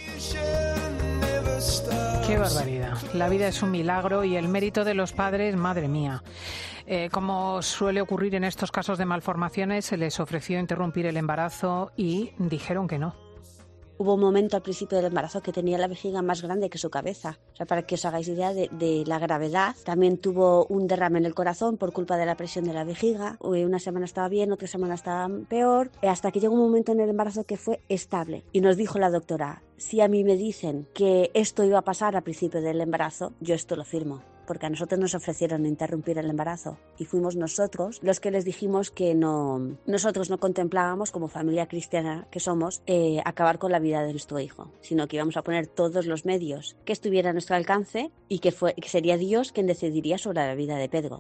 Qué barbaridad. La vida es un milagro y el mérito de los padres, madre mía. Eh, como suele ocurrir en estos casos de malformaciones, se les ofreció interrumpir el embarazo y dijeron que no. Hubo un momento al principio del embarazo que tenía la vejiga más grande que su cabeza. O sea, para que os hagáis idea de, de la gravedad. También tuvo un derrame en el corazón por culpa de la presión de la vejiga. Una semana estaba bien, otra semana estaba peor. Hasta que llegó un momento en el embarazo que fue estable. Y nos dijo la doctora, si a mí me dicen que esto iba a pasar al principio del embarazo, yo esto lo firmo. Porque a nosotros nos ofrecieron interrumpir el embarazo y fuimos nosotros los que les dijimos que no, nosotros no contemplábamos como familia cristiana que somos eh, acabar con la vida de nuestro hijo, sino que íbamos a poner todos los medios que estuvieran a nuestro alcance y que, fue, que sería Dios quien decidiría sobre la vida de Pedro.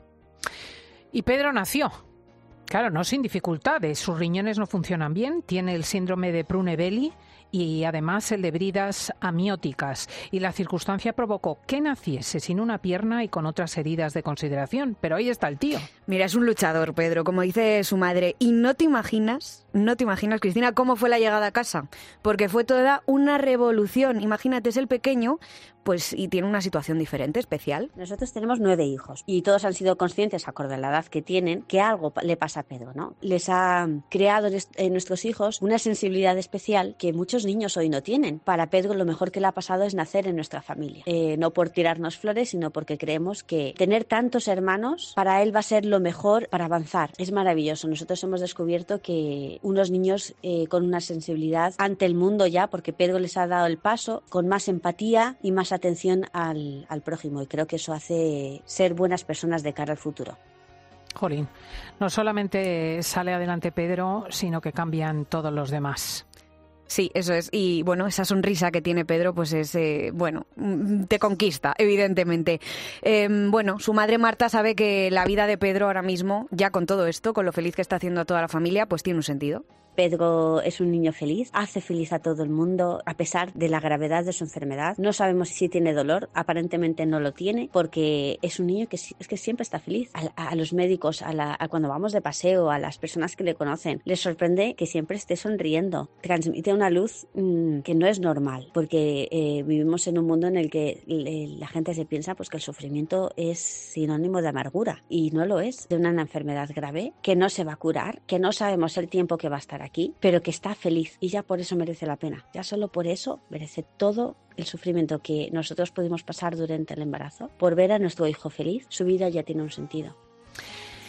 Y Pedro nació. Claro, no sin dificultades. Sus riñones no funcionan bien, tiene el síndrome de Prunebelli y además el de bridas amióticas. Y la circunstancia provocó que naciese sin una pierna y con otras heridas de consideración. Pero ahí está el tío. Mira, es un luchador, Pedro, como dice su madre. Y no te imaginas, no te imaginas, Cristina, cómo fue la llegada a casa. Porque fue toda una revolución. Imagínate, es el pequeño, pues y tiene una situación diferente, especial. Nosotros tenemos nueve hijos y todos han sido conscientes, acorde a la edad que tienen, que algo le pasa a Pedro, ¿no? Les ha creado en nuestros hijos una sensibilidad especial que muchos niños hoy no tienen. Para Pedro lo mejor que le ha pasado es nacer en nuestra familia. Eh, no por tirarnos flores, sino porque creemos que tener tantos hermanos para él va a ser lo mejor para avanzar. Es maravilloso. Nosotros hemos descubierto que unos niños eh, con una sensibilidad ante el mundo ya, porque Pedro les ha dado el paso, con más empatía y más atención al, al prójimo, y creo que eso hace ser buenas personas de cara al futuro. Jolín, no solamente sale adelante Pedro, sino que cambian todos los demás. Sí, eso es. Y bueno, esa sonrisa que tiene Pedro, pues es, eh, bueno, te conquista, evidentemente. Eh, bueno, su madre Marta sabe que la vida de Pedro ahora mismo, ya con todo esto, con lo feliz que está haciendo a toda la familia, pues tiene un sentido. Pedro es un niño feliz, hace feliz a todo el mundo a pesar de la gravedad de su enfermedad. No sabemos si tiene dolor, aparentemente no lo tiene, porque es un niño que es que siempre está feliz. A, a los médicos, a, la, a cuando vamos de paseo, a las personas que le conocen, les sorprende que siempre esté sonriendo. Transmite una luz mmm, que no es normal, porque eh, vivimos en un mundo en el que le, la gente se piensa pues que el sufrimiento es sinónimo de amargura, y no lo es. De una enfermedad grave que no se va a curar, que no sabemos el tiempo que va a estar aquí, pero que está feliz, y ya por eso merece la pena. Ya solo por eso merece todo el sufrimiento que nosotros pudimos pasar durante el embarazo. Por ver a nuestro hijo feliz, su vida ya tiene un sentido.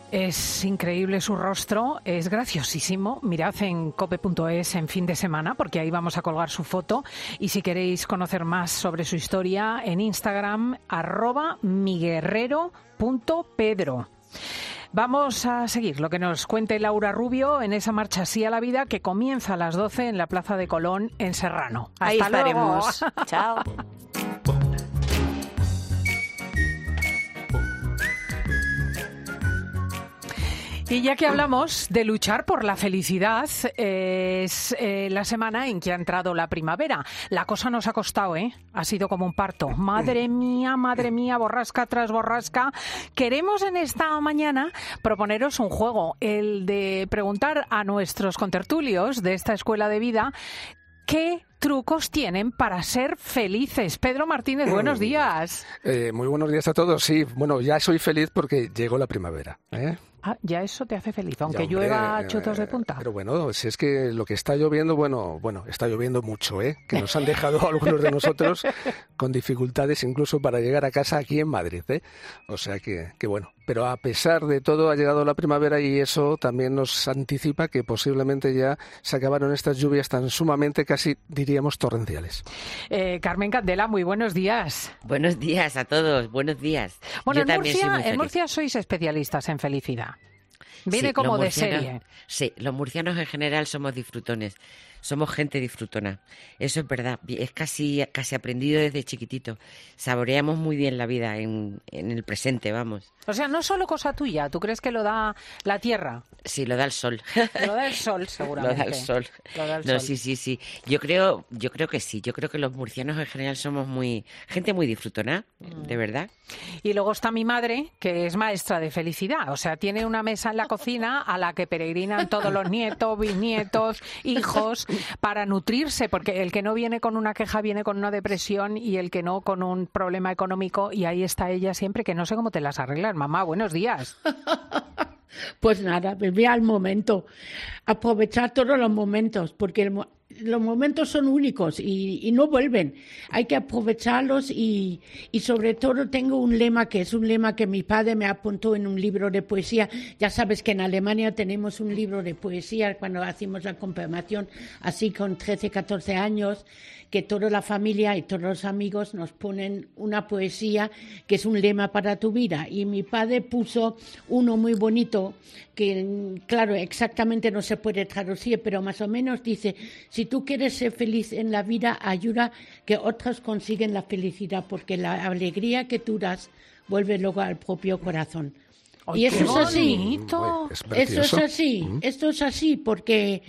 Es increíble su rostro, es graciosísimo. Mirad en cope punto es en fin de semana, porque ahí vamos a colgar su foto. Y si queréis conocer más sobre su historia, en Instagram, arroba miguerrero.pedro. Vamos a seguir lo que nos cuente Laura Rubio en esa marcha Sí a la Vida que comienza a las doce en la Plaza de Colón en Serrano. Hasta Ahí estaremos. luego. Chao. Y ya que hablamos de luchar por la felicidad, eh, es eh, la semana en que ha entrado la primavera. La cosa nos ha costado, ¿eh? Ha sido como un parto. Madre mía, madre mía, borrasca tras borrasca. Queremos en esta mañana proponeros un juego, el de preguntar a nuestros contertulios de esta escuela de vida qué trucos tienen para ser felices. Pedro Martínez, buenos días. Eh, muy buenos días a todos. Sí, bueno, ya soy feliz porque llegó la primavera, ¿eh? Ah, ya eso te hace feliz, aunque ya, hombre, llueva chutos de punta. Pero bueno, si es que lo que está lloviendo, bueno, bueno, está lloviendo mucho, ¿eh? Que nos han dejado algunos de nosotros con dificultades incluso para llegar a casa aquí en Madrid, ¿eh? O sea que, que bueno, pero a pesar de todo ha llegado la primavera y eso también nos anticipa que posiblemente ya se acabaron estas lluvias tan sumamente casi diríamos torrenciales. Eh, Carmen Candela, muy buenos días. Buenos días a todos, buenos días. Bueno, Yo en Murcia, en Murcia sois especialistas en felicidad. Viene sí, como de murcianos, serie. Sí, los murcianos en general somos disfrutones, somos gente disfrutona. Eso es verdad, es casi, casi aprendido desde chiquitito. Saboreamos muy bien la vida en, en el presente, vamos. O sea, no es solo cosa tuya, ¿tú crees que lo da la tierra? Sí, lo da el sol. Lo da el sol, seguramente. Lo da el sol. Lo da el no, sol. sí, sí, sí. Yo creo, yo creo que sí. Yo creo que los murcianos en general somos muy gente muy disfrutona, mm. de verdad. Y luego está mi madre, que es maestra de felicidad. O sea, tiene una mesa en la cocina a la que peregrinan todos los nietos, bisnietos, hijos, para nutrirse, porque el que no viene con una queja viene con una depresión y el que no con un problema económico. Y ahí está ella siempre, que no sé cómo te las arreglas. Mamá, buenos días. Pues nada, vivir al momento, aprovechar todos los momentos, porque el, los momentos son únicos y, y no vuelven. Hay que aprovecharlos y, y sobre todo tengo un lema que es un lema que mi padre me apuntó en un libro de poesía. Ya sabes que en Alemania tenemos un libro de poesía cuando hacemos la confirmación, así con trece, catorce años, que toda la familia y todos los amigos nos ponen una poesía que es un lema para tu vida. Y mi padre puso uno muy bonito que, claro, exactamente no se puede traducir, pero más o menos dice: si tú quieres ser feliz en la vida, ayuda que otros consiguen la felicidad, porque la alegría que tú das vuelve luego al propio corazón. ¡Ay, y eso es así. es eso es así. Mm. Esto es así porque...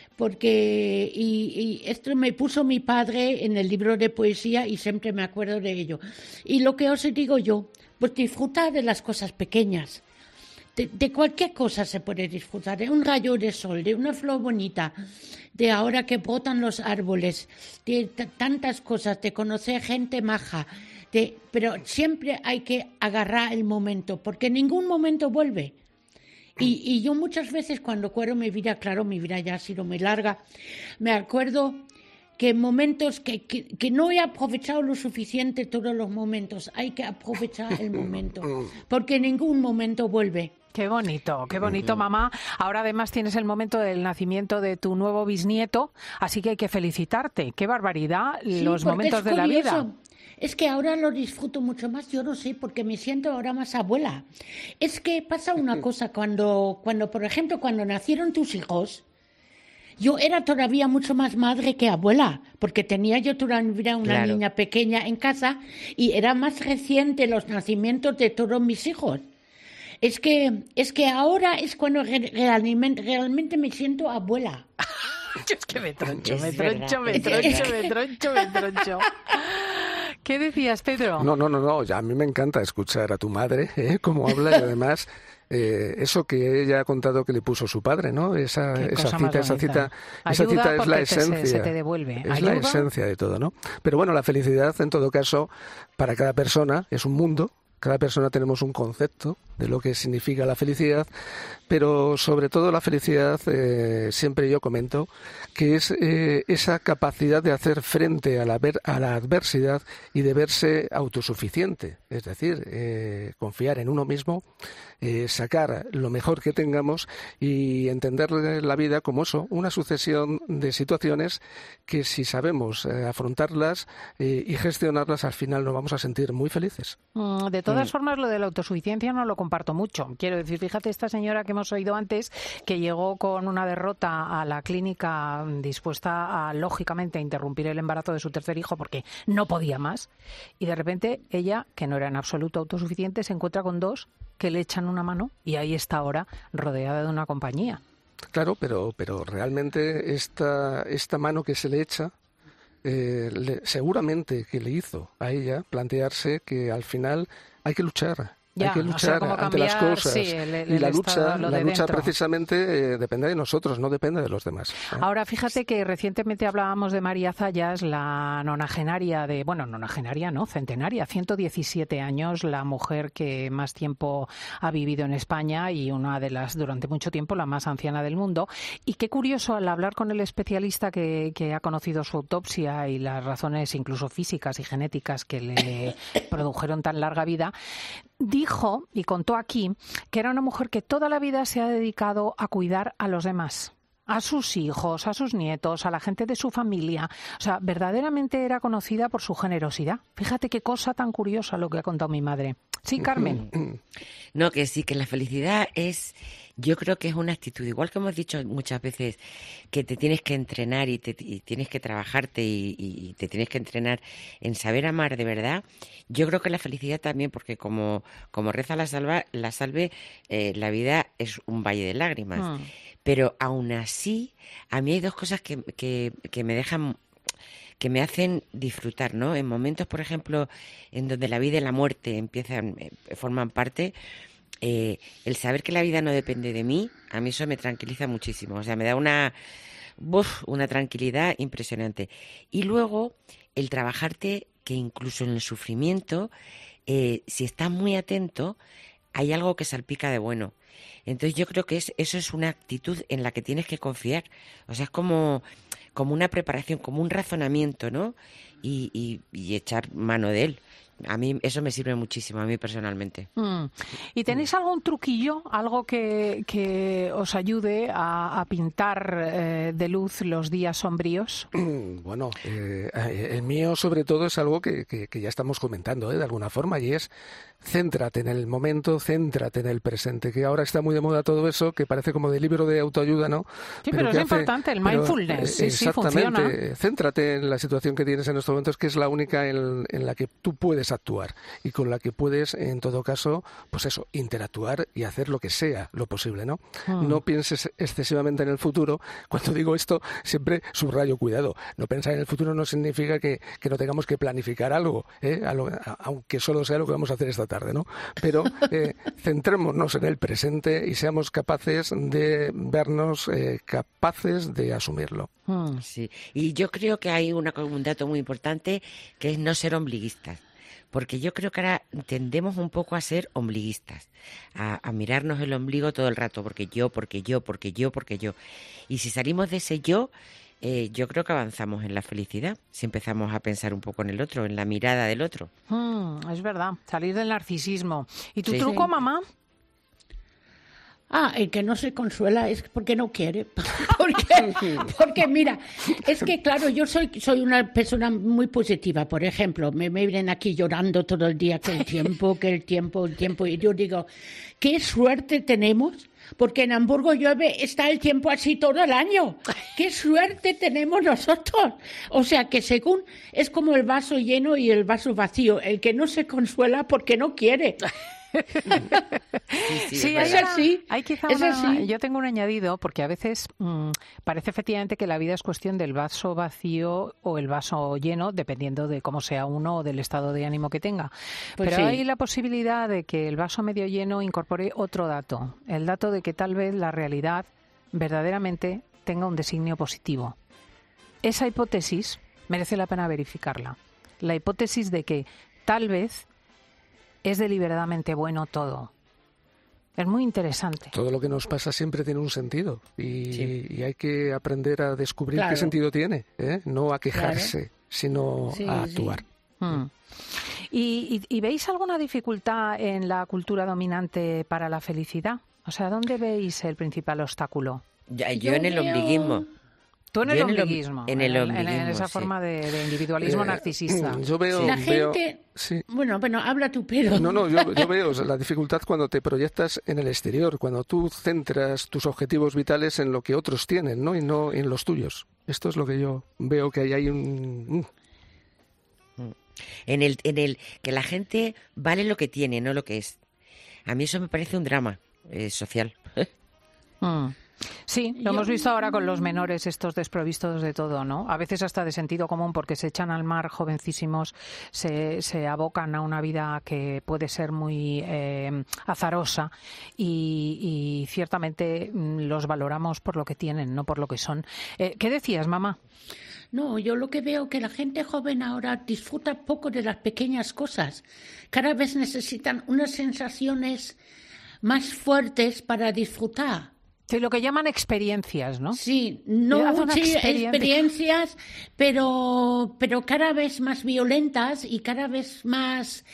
porque y, y esto me puso mi padre en el libro de poesía y siempre me acuerdo de ello. Y lo que os digo yo, pues disfrutar de las cosas pequeñas. De, de cualquier cosa se puede disfrutar, de un rayo de sol, de una flor bonita, de ahora que brotan los árboles, de t- tantas cosas, de conocer gente maja, de, pero siempre hay que agarrar el momento, porque ningún momento vuelve. Y, y yo muchas veces cuando acuerdo mi vida, claro, mi vida ya ha sido muy larga, me acuerdo que en momentos que, que, que no he aprovechado lo suficiente todos los momentos, hay que aprovechar el momento, porque ningún momento vuelve. Qué bonito, qué bonito, mamá. Ahora además tienes el momento del nacimiento de tu nuevo bisnieto, así que hay que felicitarte. Qué barbaridad, sí, los momentos de la vida. Es que ahora lo disfruto mucho más, yo no sé, porque me siento ahora más abuela. Es que pasa una cosa, cuando, cuando por ejemplo, cuando nacieron tus hijos, yo era todavía mucho más madre que abuela, porque tenía yo toda mi vida una claro. niña pequeña en casa y era más reciente los nacimientos de todos mis hijos. Es que, es que ahora es cuando re- realmente, realmente me siento abuela. Yo es que me troncho, me troncho, me troncho, me troncho, me troncho. ¿Qué decías, Pedro? No, no, no, no, ya a mí me encanta escuchar a tu madre, ¿eh? Cómo habla y además eh, eso que ella ha contado que le puso su padre, ¿no? Esa, esa cita, esa cita, esa cita es la esencia. Se, se te devuelve. Es ¿Ayuda? La esencia de todo, ¿no? Pero bueno, la felicidad en todo caso para cada persona es un mundo. Cada persona tenemos un concepto de lo que significa la felicidad, pero sobre todo la felicidad, eh, siempre yo comento, que es eh, esa capacidad de hacer frente a la, ver, a la adversidad y de verse autosuficiente, es decir, eh, confiar en uno mismo, eh, sacar lo mejor que tengamos y entender la vida como eso, una sucesión de situaciones que si sabemos eh, afrontarlas eh, y gestionarlas, al final nos vamos a sentir muy felices. De todas Mm. formas, lo de la autosuficiencia no lo comparto mucho. Quiero decir, fíjate, esta señora que hemos oído antes, que llegó con una derrota a la clínica dispuesta a, lógicamente, a interrumpir el embarazo de su tercer hijo porque no podía más, y de repente ella, que no era en absoluto autosuficiente, se encuentra con dos que le echan una mano y ahí está ahora rodeada de una compañía. Claro, pero, pero realmente esta, esta mano que se le echa, eh, le- seguramente que le hizo a ella plantearse que al final hay que luchar. Ya, hay que o luchar sea, como ante las cambiar, cosas. sí, el- el y la estado, lucha, lo la de lucha dentro. precisamente eh, depende de nosotros, no depende de los demás. ¿eh? Ahora, fíjate que recientemente hablábamos de María Zayas, la nonagenaria de, bueno, nonagenaria, no, centenaria, ciento diecisiete años, la mujer que más tiempo ha vivido en España y una de las, durante mucho tiempo, la más anciana del mundo. Y qué curioso, al hablar con el especialista que, que ha conocido su autopsia y las razones incluso físicas y genéticas que le produjeron tan larga vida, dijo y contó aquí que era una mujer que toda la vida se ha dedicado a cuidar a los demás, a sus hijos, a sus nietos, a la gente de su familia. O sea, verdaderamente era conocida por su generosidad. Fíjate qué cosa tan curiosa lo que ha contado mi madre. Sí, Carmen. No, que sí, que la felicidad es, yo creo que es una actitud, igual que hemos dicho muchas veces, que te tienes que entrenar y, te, y tienes que trabajarte y, y te tienes que entrenar en saber amar de verdad. Yo creo que la felicidad también, porque como, como reza la, salva, la salve, eh, la vida es un valle de lágrimas. Mm. Pero aún así, a mí hay dos cosas que, que, que me dejan, que me hacen disfrutar, ¿no? En momentos, por ejemplo, en donde la vida y la muerte empiezan, eh, forman parte, eh, el saber que la vida no depende de mí, a mí eso me tranquiliza muchísimo. O sea, me da una, uf, una tranquilidad impresionante. Y luego, el trabajarte, que incluso en el sufrimiento, eh, si estás muy atento, hay algo que salpica de bueno. Entonces yo creo que es, eso es una actitud en la que tienes que confiar. O sea, es como, como una preparación, como un razonamiento, ¿no? Y, y, y echar mano de él. A mí eso me sirve muchísimo, a mí personalmente. Mm. ¿Y tenéis algún truquillo, algo que, que os ayude a, a pintar eh, de luz los días sombríos? Bueno, eh, el mío sobre todo es algo que, que, que ya estamos comentando, ¿eh? De alguna forma, y es céntrate en el momento, céntrate en el presente, que ahora está muy de moda todo eso, que parece como de libro de autoayuda, ¿no? Sí, pero, pero es que hace, importante, el pero, mindfulness, eh, sí, sí, funciona. Exactamente, céntrate en la situación que tienes en estos momentos, que es la única en, en la que tú puedes actuar y con la que puedes, en todo caso, pues eso, interactuar y hacer lo que sea lo posible, ¿no? Mm. No pienses excesivamente en el futuro. Cuando digo esto, siempre subrayo, cuidado. No pensar en el futuro no significa que, que no tengamos que planificar algo, ¿eh? a lo, a, aunque solo sea lo que vamos a hacer esta tarde, ¿no? Pero eh, centrémonos en el presente y seamos capaces de vernos eh, capaces de asumirlo. Sí, y yo creo que hay una, un dato muy importante que es no ser ombliguistas. Porque yo creo que ahora tendemos un poco a ser ombliguistas, a, a mirarnos el ombligo todo el rato, porque yo, porque yo, porque yo, porque yo. Y si salimos de ese yo, eh, yo creo que avanzamos en la felicidad, si empezamos a pensar un poco en el otro, en la mirada del otro. Mm, es verdad, salir del narcisismo. ¿Y tu Sí. truco, Sí. mamá? Ah, el que no se consuela es porque no quiere. Porque, porque mira, es que claro, yo soy soy una persona muy positiva. Por ejemplo, me, me vienen aquí llorando todo el día que el tiempo, que el tiempo, el tiempo. Y yo digo, qué suerte tenemos, porque en Hamburgo llueve, está el tiempo así todo el año. Qué suerte tenemos nosotros. O sea, que según es como el vaso lleno y el vaso vacío. El que no se consuela porque no quiere. Sí, sí, hay, es una- así, hay quizá es una- así. yo tengo un añadido porque a veces mmm, parece efectivamente que la vida es cuestión del vaso vacío o el vaso lleno, dependiendo de cómo sea uno o del estado de ánimo que tenga. Pues Pero sí. hay la posibilidad de que el vaso medio lleno incorpore otro dato, el dato de que tal vez la realidad verdaderamente tenga un designio positivo. Esa hipótesis merece la pena verificarla. La hipótesis de que tal vez es deliberadamente bueno todo. Es muy interesante. Todo lo que nos pasa siempre tiene un sentido y, sí. y hay que aprender a descubrir claro. qué sentido tiene, ¿eh? No a quejarse, claro. sino sí, a actuar. Sí. Hmm. ¿Y, y, ¿Y veis alguna dificultad en la cultura dominante para la felicidad? O sea, ¿dónde veis el principal obstáculo? Ya, yo, yo en el veo... ombliguismo. Tú en el yo ombliguismo, en el, en el ombliguismo, en, en esa sí. forma de, de individualismo eh, narcisista. Yo veo... La veo, gente... sí. Bueno, bueno, habla tú, pero... No, no, yo, yo veo o sea, la dificultad cuando te proyectas en el exterior, cuando tú centras tus objetivos vitales en lo que otros tienen, ¿no? Y no en los tuyos. Esto es lo que yo veo que hay ahí un... En el, en el que la gente vale lo que tiene, no lo que es. A mí eso me parece un drama eh, social. mm. Sí, lo Yo... hemos visto ahora con los menores estos desprovistos de todo, ¿no? A veces hasta de sentido común porque se echan al mar jovencísimos, se, se abocan a una vida que puede ser muy eh, azarosa y, y ciertamente los valoramos por lo que tienen, no por lo que son. Eh, ¿Qué decías, mamá? No, yo lo que veo que la gente joven ahora disfruta poco de las pequeñas cosas. Cada vez necesitan unas sensaciones más fuertes para disfrutar. Sí, lo que llaman experiencias, ¿no? Sí, no sí, experiencia. experiencias, pero, pero cada vez más violentas y cada vez más,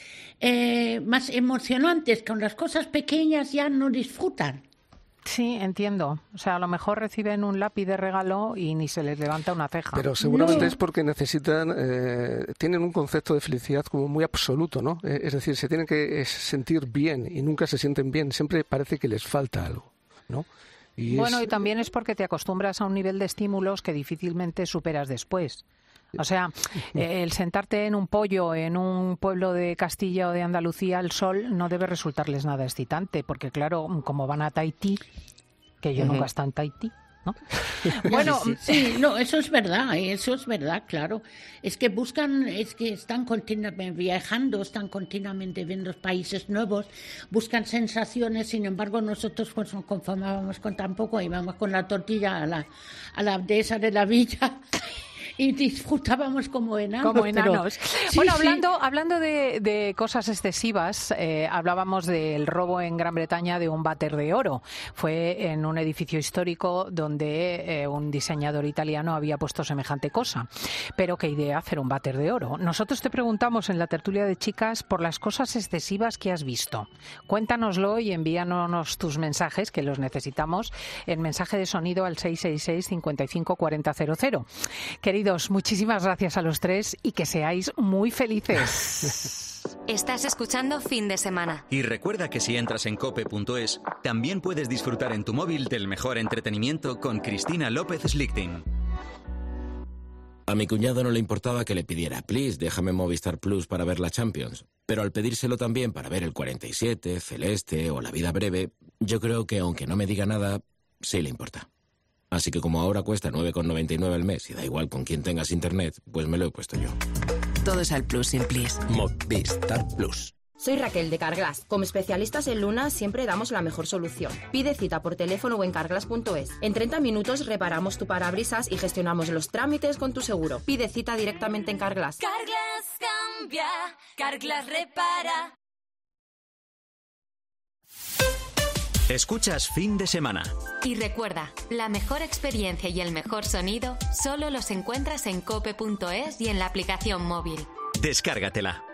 eh, más emocionantes. Con las cosas pequeñas ya no disfrutan. Sí, entiendo. O sea, a lo mejor reciben un lápiz de regalo y ni se les levanta una ceja. Pero seguramente no. es porque necesitan, eh, tienen un concepto de felicidad como muy absoluto, ¿no? Eh, es decir, se tienen que sentir bien y nunca se sienten bien. Siempre parece que les falta algo, ¿no? Y bueno, es... y también es porque te acostumbras a un nivel de estímulos que difícilmente superas después. O sea, el sentarte en un pollo en un pueblo de Castilla o de Andalucía al sol no debe resultarles nada excitante, porque claro, como van a Tahití, que yo uh-huh. nunca he estado en Tahití, ¿no? Bueno, sí, sí, sí, no, eso es verdad, eso es verdad, claro. Es que buscan, es que están continuamente viajando, están continuamente viendo países nuevos, buscan sensaciones. Sin embargo, nosotros pues nos conformábamos con tan poco, íbamos con la tortilla a la, a la dehesa de la villa. Y disfrutábamos como enanos. Como enanos. Pero... Bueno, sí, hablando, sí. hablando de, de cosas excesivas, eh, hablábamos del robo en Gran Bretaña de un váter de oro. Fue en un edificio histórico donde eh, un diseñador italiano había puesto semejante cosa. Pero qué idea hacer un váter de oro. Nosotros te preguntamos en la tertulia de chicas por las cosas excesivas que has visto. Cuéntanoslo y envíanos tus mensajes, que los necesitamos, en mensaje de sonido al seis seis seis, cinco cinco cuatro cero cero cero. Querido, muchísimas gracias a los tres y que seáis muy felices. Estás escuchando Fin de Semana. Y recuerda que si entras en cope punto es, también puedes disfrutar en tu móvil del mejor entretenimiento con Cristina López Slichting. A mi cuñado no le importaba que le pidiera, please, déjame Movistar Plus para ver la Champions. Pero al pedírselo también para ver el cuarenta y siete, Celeste o La Vida Breve, yo creo que aunque no me diga nada, sí le importa. Así que como ahora cuesta nueve con noventa y nueve al mes y da igual con quién tengas internet, pues me lo he puesto yo. Todo es al Plus sin Please. Movistar Plus. Soy Raquel de Carglass. Como especialistas en Luna siempre damos la mejor solución. Pide cita por teléfono o en carglass punto es. En treinta minutos reparamos tu parabrisas y gestionamos los trámites con tu seguro. Pide cita directamente en Carglass. Carglass cambia, Carglass repara. Escuchas Fin de Semana. Y recuerda, la mejor experiencia y el mejor sonido solo los encuentras en cope punto es y en la aplicación móvil. Descárgatela.